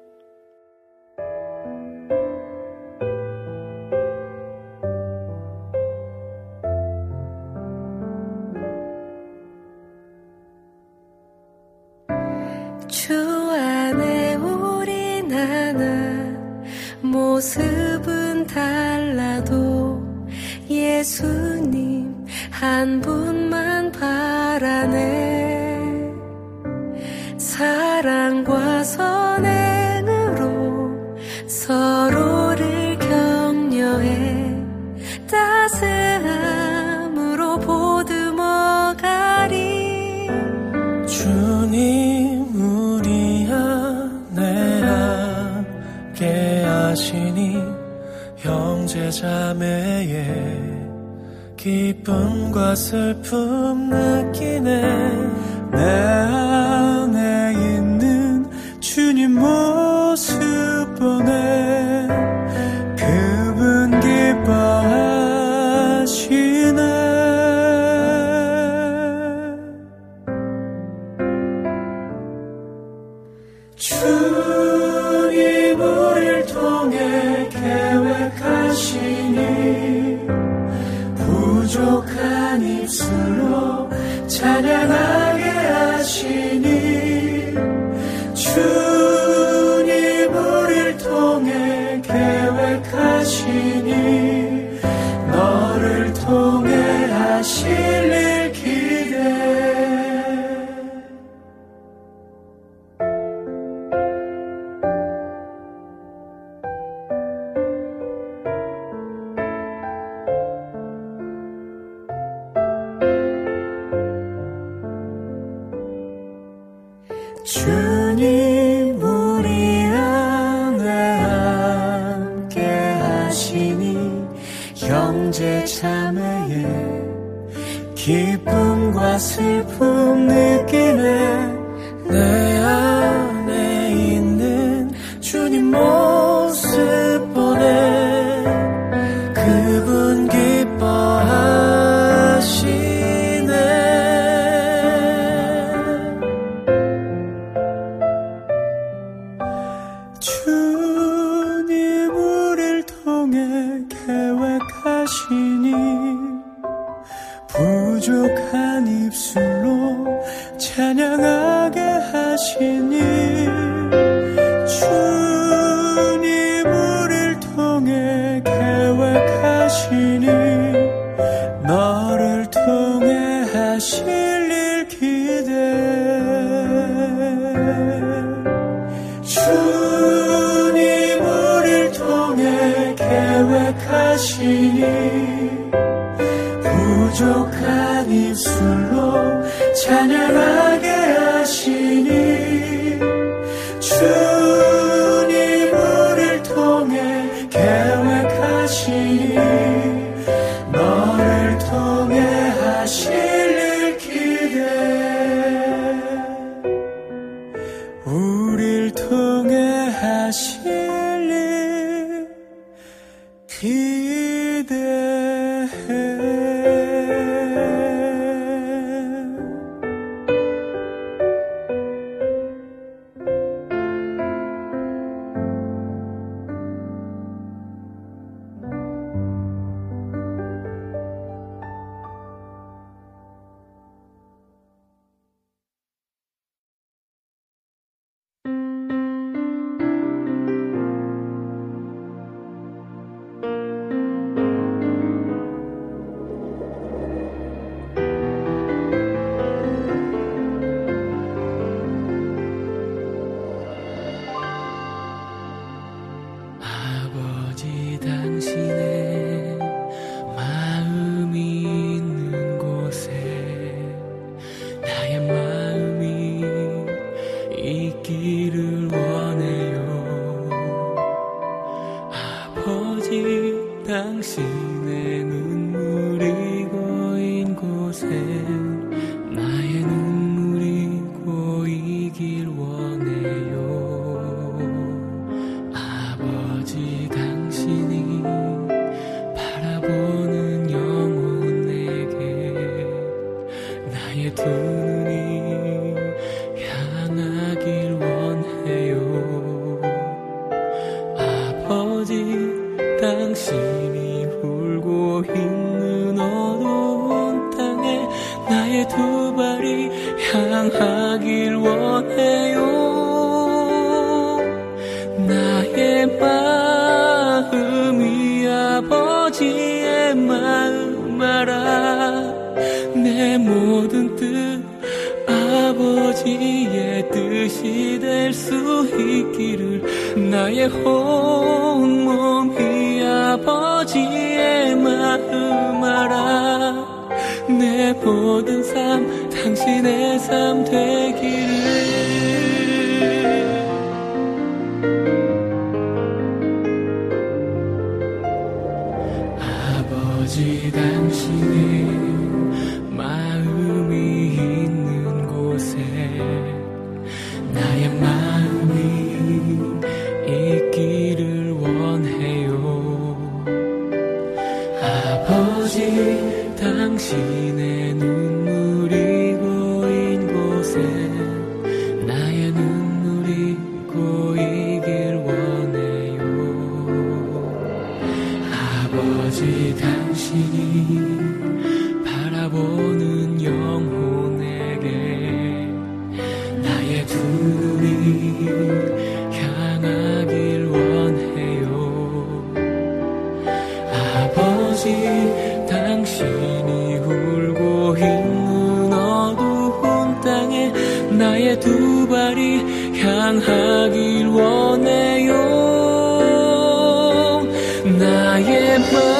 주 안에 우린 하나 모습은 달라도 예수님 한 분만 바라네 사랑과 선행으로 서로를 격려해 따스함으로 보듬어가리 주님 우리 안에 함께 하시니 형제 자매의 기쁨과 슬픔 느끼네 내 안에 있는 주님 모습 보네 그분 기뻐하시네 주님 우리를 통해 계획하시니 부족한 입술로 찬양하게 하시니 주님 우리를 통해 계획하시니 너를 통해 하실 일 기대 주님 우리 안에 함께 하시니 형제 자매의 기쁨과 슬픔 느끼네 내 안에 있는 주님 모습 보네 그분 기뻐하시네 주님 우리를 통해 계획하시니 부족한 입술로 찬양하게 하시니 주님 우리를 통해 계획하시니 너를 통해 하실 일 기대 주님 우리를 통해 계획하시니 부족한 입술로 찬양하게 하시니 주님 우리를 통해 계획하시니 너를 통해 하실 일 기대 우릴 통해 하실 일 기대해 아버지 당신의 마음이 있는 곳에 나의 마음이 있기를 원해요. 아버지 당신의 눈물이 고인 곳에 나의 눈물이 고이길 원해요. 아버지 당신이 바라보는 영혼에게 나의 두 눈이 향하길 원해요. 아버지 당신이 울고 있는 어두운 땅에 나의 두 발이 향하길 원해요. 나의 마음이 아버지의 마음 알아. 내 모든 뜻 아버지의 뜻이 될 수 있기를 나의 온몸이 아버지의 마음 알아. 내 모든 삶 당신의 삶 되기를. 아버지 당신의 마음이 있는 곳에 나의 마음이 있기를 원해요. 아버지 당신의 눈물이 고인 곳에 나의 눈물이 고이길 원해요. 아버지 당신이 바라보는 영혼에게 나의 두 눈이 향하길 원해요. 아버지 당신이 울고 있는 어두운 땅에 나의 두 발이 향하길 원해요. 나의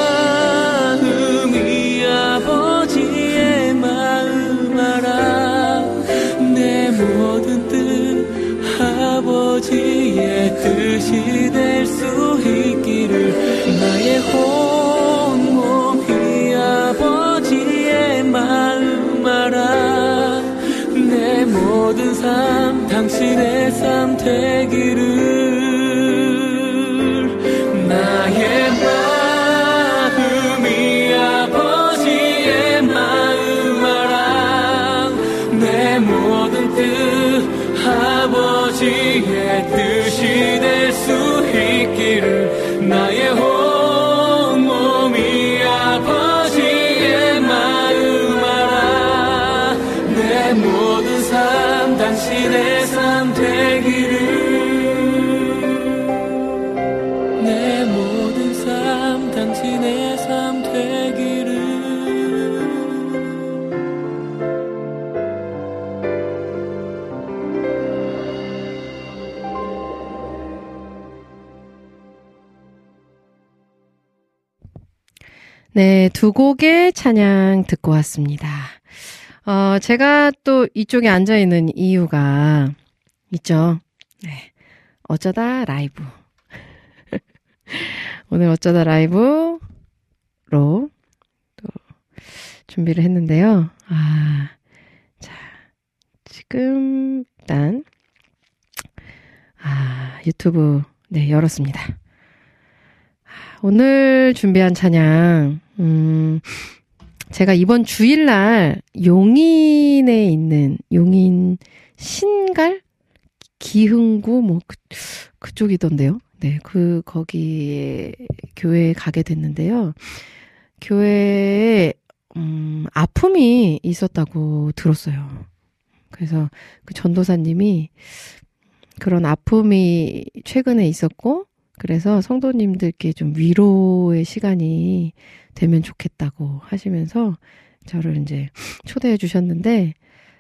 마음이 아버지의 마음 알아. 내 모든 뜻 아버지의 뜻이 될 수 있기를 나의 온몸이 아버지의 마음 알아. 내 모든 삶 당신의 삶 되기를. 나의 마음이 아버지의 마음 알아. 내 모든 뜻 아버지의 뜻이 될 수 있기를 나의 온몸이 아버지의 마음 알아. 내 모든 삶 당신의 삶 되기를. 내 모든 삶 당신의 삶 되기를. 네, 두 곡의 찬양 듣고 왔습니다. 제가 또 이쪽에 앉아있는 이유가 있죠. 네, 어쩌다 라이브. 오늘 어쩌다 라이브로 또 준비를 했는데요. 자, 지금 일단 유튜브 네, 열었습니다. 오늘 준비한 찬양, 제가 이번 주일날 용인에 있는 용인 신갈? 기흥구 그쪽이던데요. 네, 거기에 교회에 가게 됐는데요. 교회에 아픔이 있었다고 들었어요. 그래서 그 전도사님이 그런 아픔이 최근에 있었고, 그래서 성도님들께 좀 위로의 시간이 되면 좋겠다고 하시면서 저를 이제 초대해 주셨는데,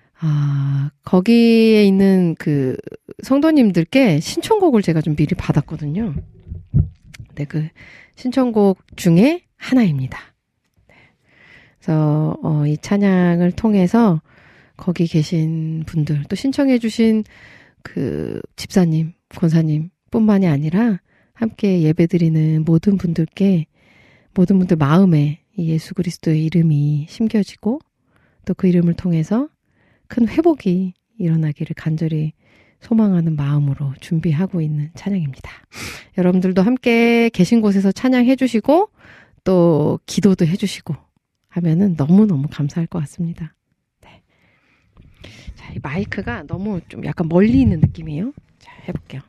거기에 있는 그 성도님들께 신청곡을 제가 좀 미리 받았거든요. 네, 그 신청곡 중에 하나입니다. 네. 그래서 이 찬양을 통해서 거기 계신 분들, 또 신청해주신 그 집사님, 권사님 뿐만이 아니라 함께 예배드리는 모든 분들께, 모든 분들 마음에 이 예수 그리스도의 이름이 심겨지고 또 그 이름을 통해서 큰 회복이 일어나기를 간절히 소망하는 마음으로 준비하고 있는 찬양입니다. 여러분들도 함께 계신 곳에서 찬양해 주시고 또 기도도 해 주시고 하면은 너무너무 감사할 것 같습니다. 네. 자, 이 마이크가 너무 좀 약간 멀리 있는 느낌이에요. 자, 해볼게요.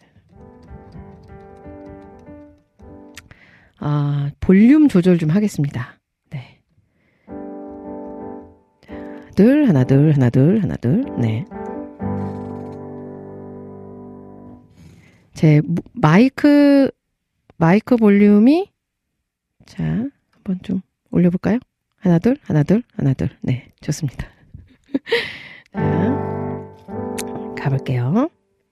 볼륨 조절 좀 하겠습니다. 네. 하나 둘. 네. 제 마이크 볼륨이, 자, 한번 좀 올려볼까요? 하나 둘. 네, 좋습니다. 자, 가볼게요.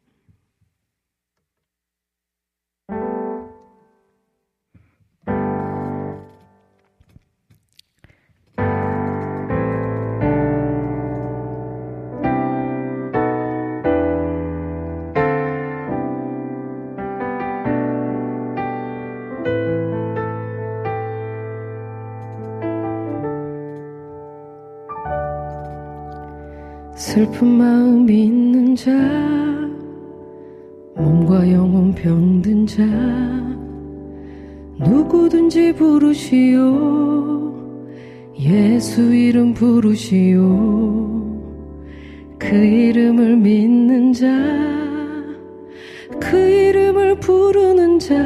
슬픈 마음 있는 자, 몸과 영혼 병든 자, 누구든지 부르시오. 예수 이름 부르시오. 그 이름을 믿는 자, 그 이름을 부르는 자,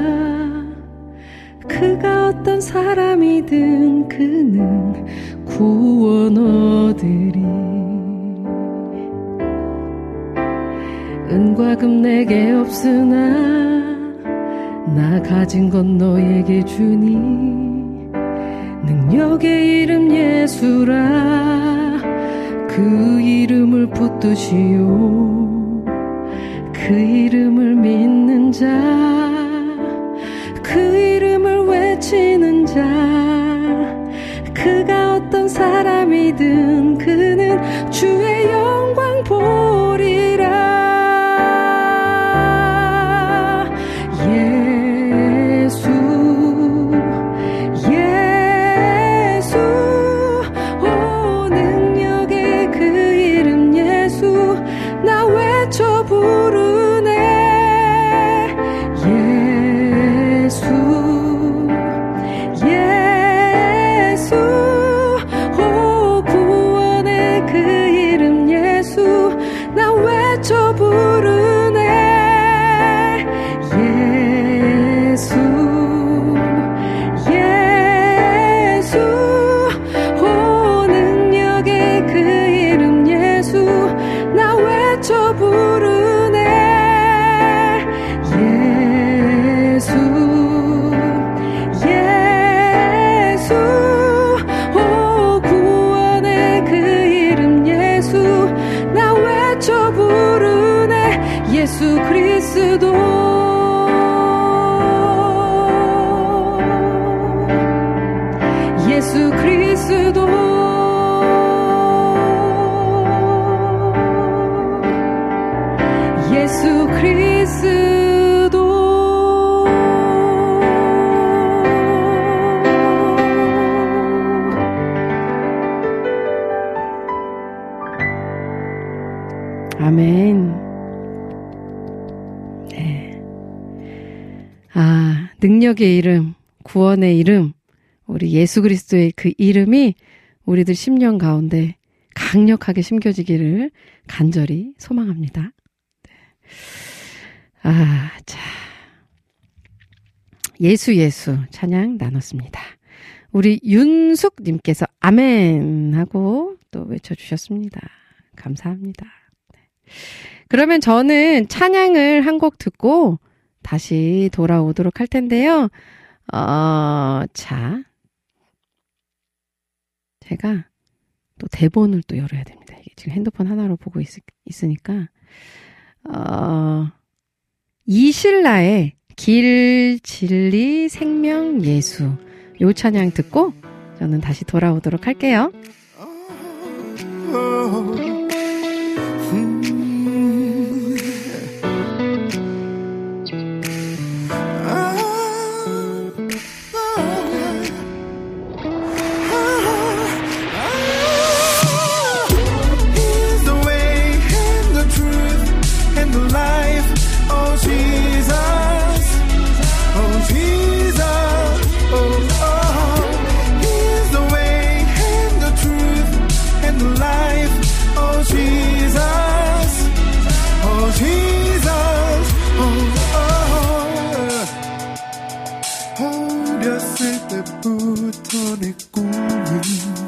그가 어떤 사람이든 그는 구원 얻으리. 은과 금 내게 없으나 나 가진 건 너에게 주니. 능력의 이름 예수라. 그 이름을 붙드시오. 그 이름을 믿는 자, 그 이름을 외치는 자, 그가 어떤 사람이든 그는 주의 영광 보리라. 예수 그리스도 예수 그리스도 예수 그리스도 아멘. 네. 아, 능력의 이름, 구원의 이름, 우리 예수 그리스도의 그 이름이 우리들 심령 가운데 강력하게 심겨지기를 간절히 소망합니다. 네. 아, 자. 예수 찬양 나눴습니다. 우리 윤숙님께서 아멘 하고 또 외쳐주셨습니다. 감사합니다. 네. 그러면 저는 찬양을 한 곡 듣고 다시 돌아오도록 할 텐데요. 자. 제가 또 대본을 또 열어야 됩니다. 이게 지금 핸드폰 하나로 보고 있으니까. 이실라의 길, 진리, 생명, 예수. 요 찬양 듣고 저는 다시 돌아오도록 할게요. 내 꿈은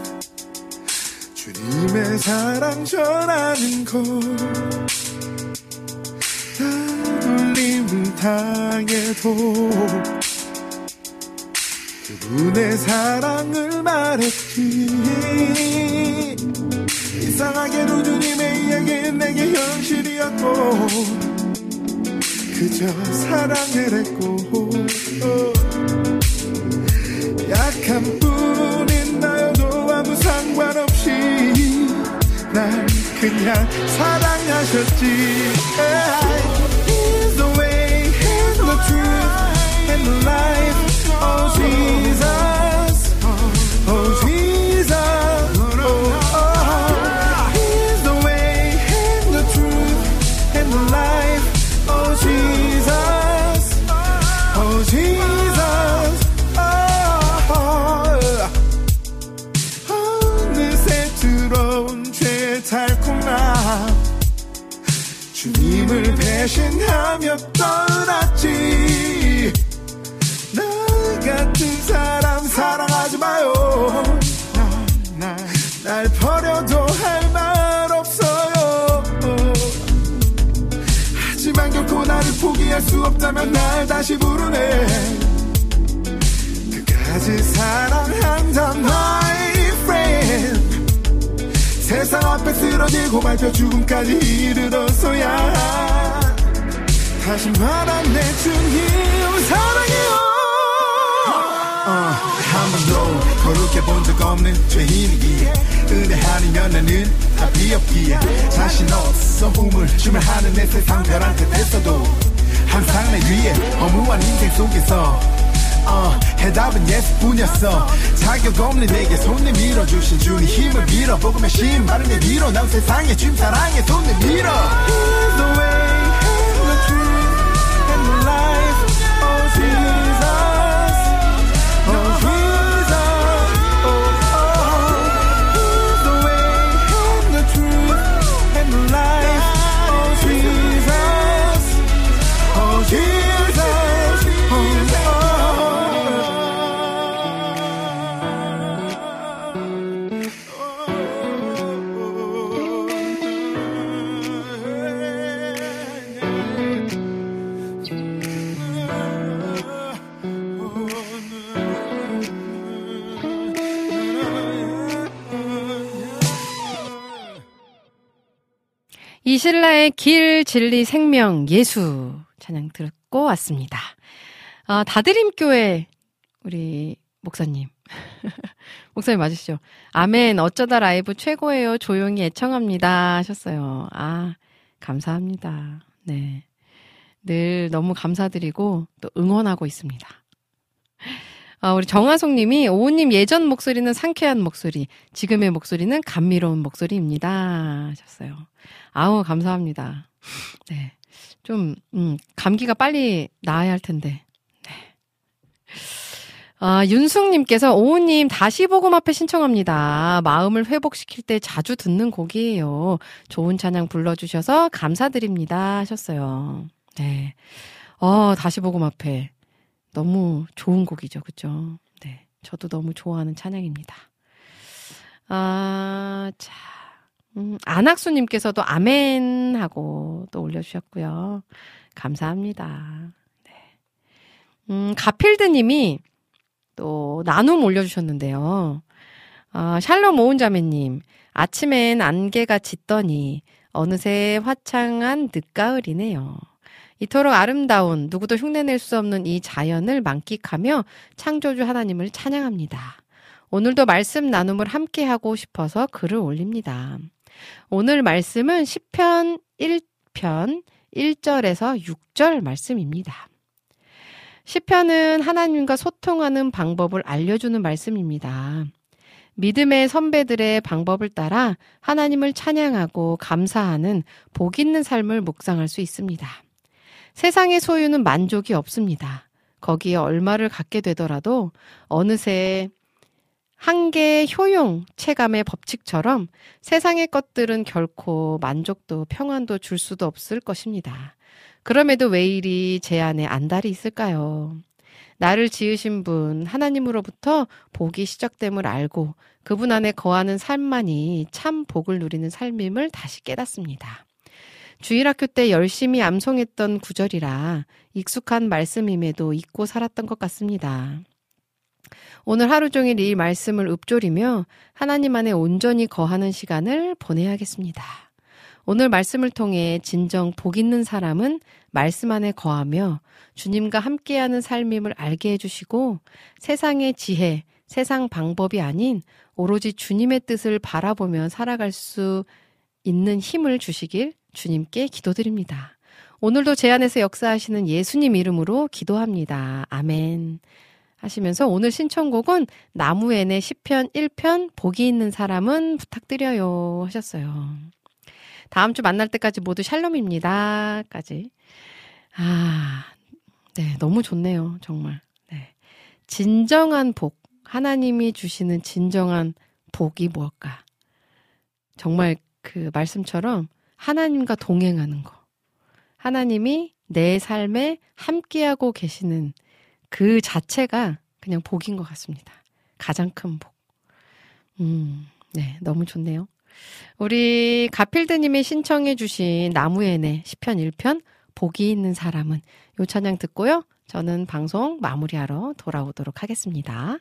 주님의 사랑 전하는 것 따돌림을 당해도 그분의 사랑을 말했지. 이상하게도 주님의 이야기는 내게 현실이었고 그저 사랑을 했고 약한 뿐인 나여도 아무 상관없이 날 그냥 사랑하셨지. He's the way, He's the truth, and the life. Oh Jesus, oh Jesus, He's the way, and the truth, and the life. Oh Jesus, oh Jesus. 달콤한 주님을 배신하며 떠났지. 나 같은 사람 사랑하지 마요. 날 버려도 할 말 없어요. 하지만 결코 나를 포기할 수 없다면 날 다시 부르네. 그까지 사랑한다 my friend. 세상 앞에 쓰러지고 밟혀 죽음까지 이르러서야 다시 말한 내 주님 사랑해요. 한 번도 거룩해 본 적 없는 죄인이기에 은혜 아니면 나는 답이 없기에 자신 없어 우물쭈물 하는 내 세상 벼랑 끝에서도 항상 내 위에 허무한 인생 속에서 해답은 예수뿐이었어. 자격 없는 내게 손 내밀어 주신 주님 힘을 빌어 복음의 신발을 내밀어 난 세상에 주님 사랑에 손 내밀어. He's the way, He's the truth, and the life. Oh Jesus, oh Jesus, He's the way, and the truth, and the life. Oh Jesus, oh Jesus, 이실라의 길, 진리, 생명, 예수 찬양 듣고 왔습니다. 다드림교회 우리 목사님 목사님 맞으시죠? 아멘. 어쩌다 라이브 최고예요. 조용히 애청합니다 하셨어요. 감사합니다. 네, 늘 너무 감사드리고 또 응원하고 있습니다. 우리 정하송님이 오우님 예전 목소리는 상쾌한 목소리, 지금의 목소리는 감미로운 목소리입니다 하셨어요. 아우 감사합니다. 네, 좀 감기가 빨리 나아야 할 텐데. 네. 윤숙님께서 오우님 다시 복음 앞에 신청합니다. 마음을 회복시킬 때 자주 듣는 곡이에요. 좋은 찬양 불러주셔서 감사드립니다 하셨어요. 네, 다시 복음 앞에 너무 좋은 곡이죠, 그죠? 네, 저도 너무 좋아하는 찬양입니다. 자, 안학수님께서도 아멘 하고 또 올려주셨고요. 감사합니다. 네. 가필드님이 또 나눔 올려주셨는데요. 샬롬 오은자매님, 아침엔 안개가 짙더니 어느새 화창한 늦가을이네요. 이토록 아름다운 누구도 흉내낼 수 없는 이 자연을 만끽하며 창조주 하나님을 찬양합니다. 오늘도 말씀 나눔을 함께하고 싶어서 글을 올립니다. 오늘 말씀은 시편 1편 1절에서 6절 말씀입니다. 시편은 하나님과 소통하는 방법을 알려주는 말씀입니다. 믿음의 선배들의 방법을 따라 하나님을 찬양하고 감사하는 복 있는 삶을 묵상할 수 있습니다. 세상의 소유는 만족이 없습니다. 거기에 얼마를 갖게 되더라도 어느새 한계 효용 체감의 법칙처럼 세상의 것들은 결코 만족도 평안도 줄 수도 없을 것입니다. 그럼에도 왜 이리 제 안에 안달이 있을까요? 나를 지으신 분 하나님으로부터 복이 시작됨을 알고 그분 안에 거하는 삶만이 참 복을 누리는 삶임을 다시 깨닫습니다. 주일학교 때 열심히 암송했던 구절이라 익숙한 말씀임에도 잊고 살았던 것 같습니다. 오늘 하루 종일 이 말씀을 읊조리며 하나님 안에 온전히 거하는 시간을 보내야겠습니다. 오늘 말씀을 통해 진정 복 있는 사람은 말씀 안에 거하며 주님과 함께하는 삶임을 알게 해주시고 세상의 지혜, 세상 방법이 아닌 오로지 주님의 뜻을 바라보며 살아갈 수 있는 힘을 주시길 주님께 기도드립니다. 오늘도 제 안에서 역사하시는 예수님 이름으로 기도합니다. 아멘. 하시면서 오늘 신청곡은 나무엔의 시편 1편 복이 있는 사람은 부탁드려요 하셨어요. 다음 주 만날 때까지 모두 샬롬입니다. 까지. 네, 너무 좋네요. 정말. 네. 진정한 복, 하나님이 주시는 진정한 복이 뭘까? 정말 그 말씀처럼 하나님과 동행하는 거. 하나님이 내 삶에 함께하고 계시는 그 자체가 그냥 복인 것 같습니다. 가장 큰 복. 네, 너무 좋네요. 우리 가필드님이 신청해 주신 나무엔의 시편 1편 복이 있는 사람은 요 찬양 듣고요. 저는 방송 마무리하러 돌아오도록 하겠습니다.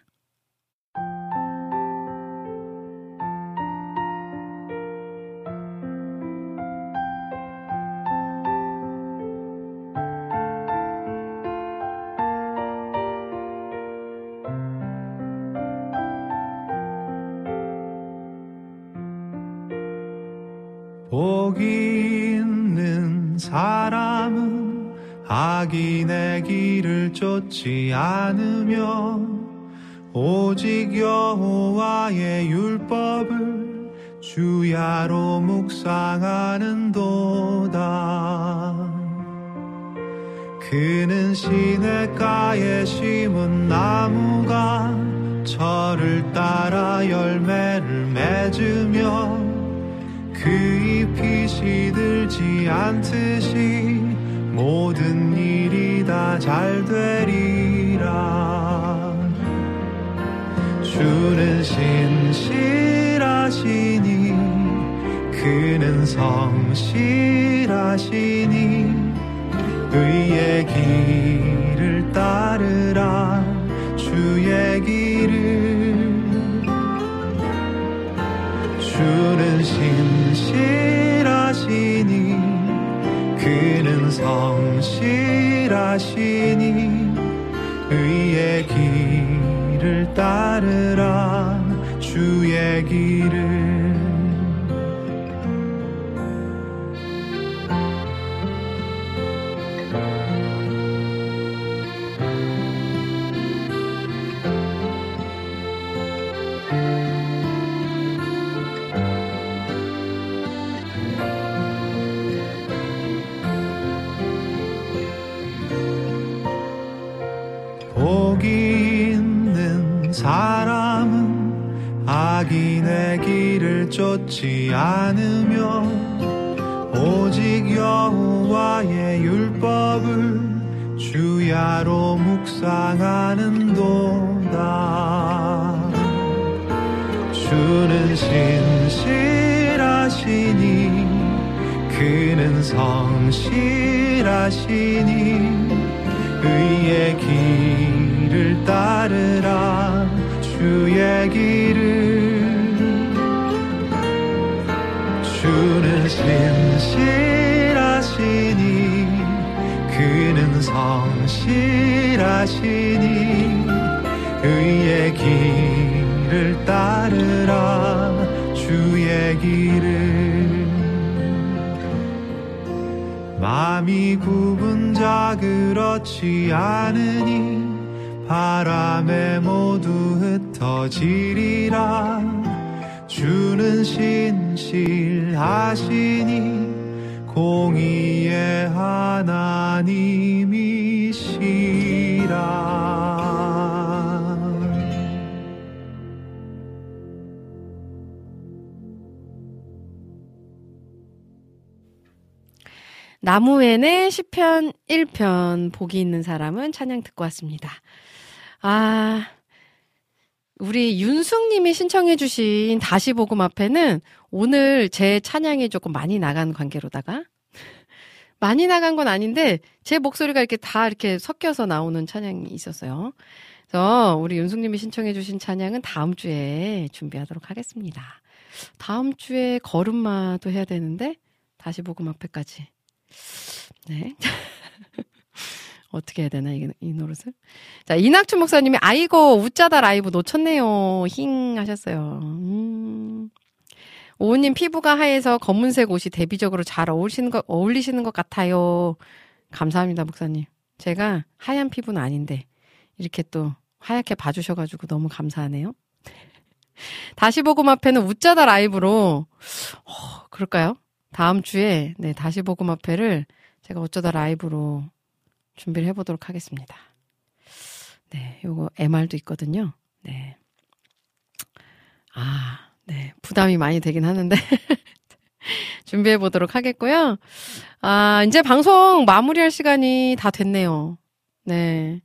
복이 있는 사람은 악인의 길을 쫓지 않으며 오직 여호와의 율법을 주야로 묵상하는도다. 그는 시냇가에 심은 나무가 철을 따라 열매를 맺으며 그 잎이 시들지 않듯이 모든 일이 다 잘 되리라. 주는 신실하시니 그는 성실하시니 의의 길을 따르라. 주의 길을 주는 신실하시니 그는 성실하시니 의의 길을 따르라. 주의 길을 복이 있는 사람은 악인의 길을 쫓지 않으며 오직 여호와의 율법을 주야로 묵상하는도다. 주는 신실하시니 그는 성실하시니 의의 길을 따르라. 주의 길을 주는 신실하시니 주는 성실하시니 의의 길을 따르라 주의 길을 마음이 굽은 자 그렇지 않으니 바람에 모두 흩어지리라 주는 신실하시니 공의의 하나님이시라. 나무엔의 시편 1편 복이 있는 사람은 찬양 듣고 왔습니다. 아, 우리 윤숙님이 신청해주신 다시 복음 앞에는 오늘 제 찬양이 조금 많이 나간 관계로다가 많이 나간 건 아닌데 제 목소리가 이렇게 다 이렇게 섞여서 나오는 찬양이 있었어요. 그래서 우리 윤숙님이 신청해주신 찬양은 다음 주에 준비하도록 하겠습니다. 다음 주에 걸음마도 해야 되는데 다시 복음 앞에까지. 네. 어떻게 해야 되나, 이 노릇을? 자, 이낙춘 목사님이, 아이고, 우짜다 라이브 놓쳤네요. 힝 하셨어요. 오우님 피부가 하얘서 검은색 옷이 대비적으로 잘 어울리시는 것 같아요. 감사합니다, 목사님. 제가 하얀 피부는 아닌데, 이렇게 또 하얗게 봐주셔가지고 너무 감사하네요. 다시 복음 앞에는 우짜다 라이브로, 그럴까요? 다음 주에, 네, 다시 복음 앞에를 제가 어쩌다 라이브로 준비를 해보도록 하겠습니다. 네, 요거 MR도 있거든요. 네. 네, 부담이 많이 되긴 하는데 준비해보도록 하겠고요. 이제 방송 마무리할 시간이 다 됐네요. 네.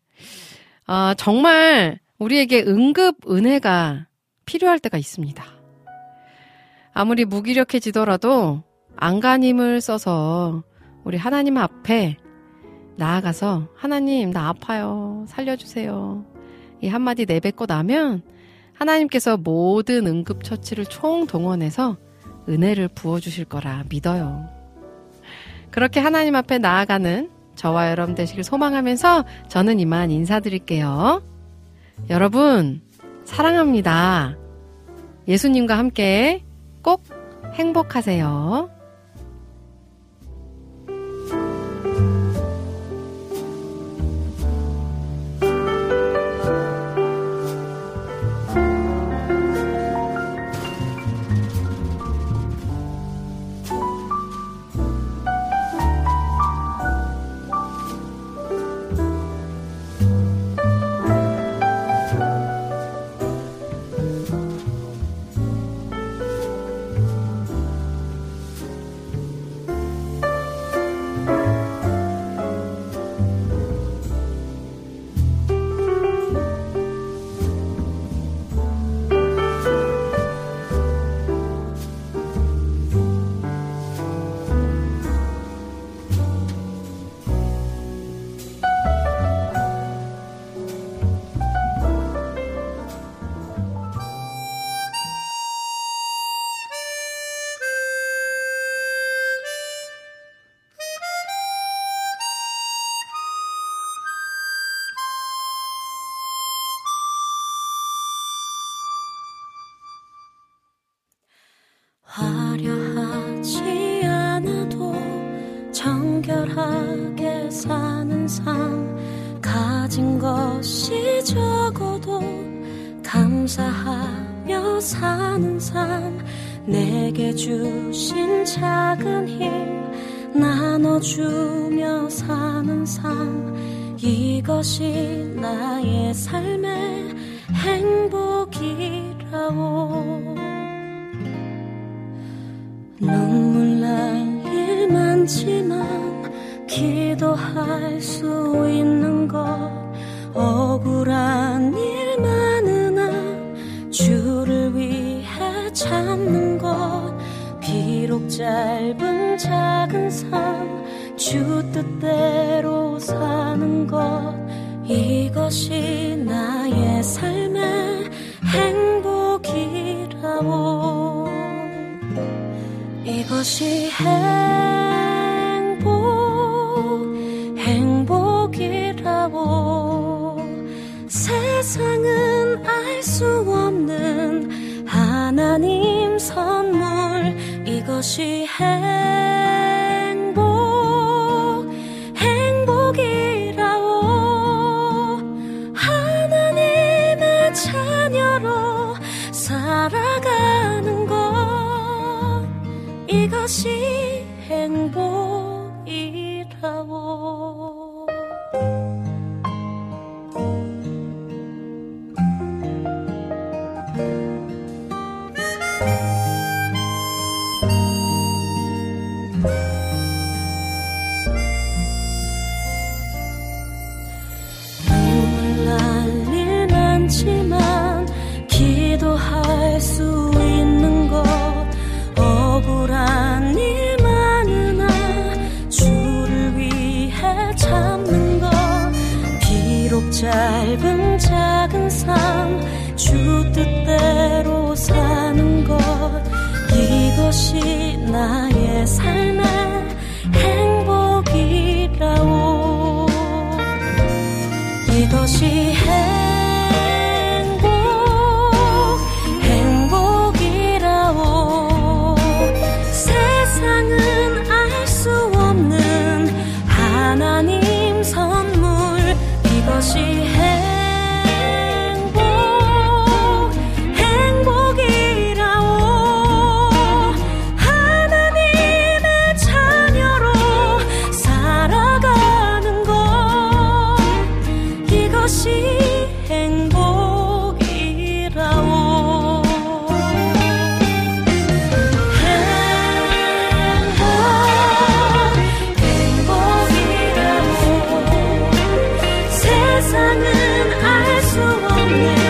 정말 우리에게 응급 은혜가 필요할 때가 있습니다. 아무리 무기력해지더라도 안간힘을 써서 우리 하나님 앞에 나아가서 하나님 나 아파요 살려주세요 이 한마디 내뱉고 나면 하나님께서 모든 응급처치를 총동원해서 은혜를 부어주실 거라 믿어요. 그렇게 하나님 앞에 나아가는 저와 여러분 되시길 소망하면서 저는 이만 인사드릴게요. 여러분 사랑합니다. 예수님과 함께 꼭 행복하세요. 화려하지 않아도 정결하게 사는 삶 가진 것이 적어도 감사하며 사는 삶 내게 주신 작은 힘 나눠주며 사는 삶 이것이 나의 삶의 행복이라오. 눈물 날 일 많지만 기도할 수 있는 것 억울한 일 많으나 주를 위해 참는 것 비록 짧은 작은 삶 주 뜻대로 사는 것 이것이 나의 삶의 행복이라오. 이것이 행복이라오. 세상은 알 수 없는 하나님 선물 이것이 행복이라오 하나님의 자녀로 살아가는 것 이것이 행복이라오 눈물 날 일 많지만 기도할 수 있는 것 억울한 일 많으나 주를 위해 참는 것 비록 짧은 작은 삶 주 뜻대로 사는 것 이것이 나의 삶의 행복이라오 이것이 행복이라오 세상은 알 수 없는 하나님 선물 이것이 행복이라오 하나님의 자녀로 살아가는 것 이것이 행복이라오 행복이라오 세상은 알 수 없는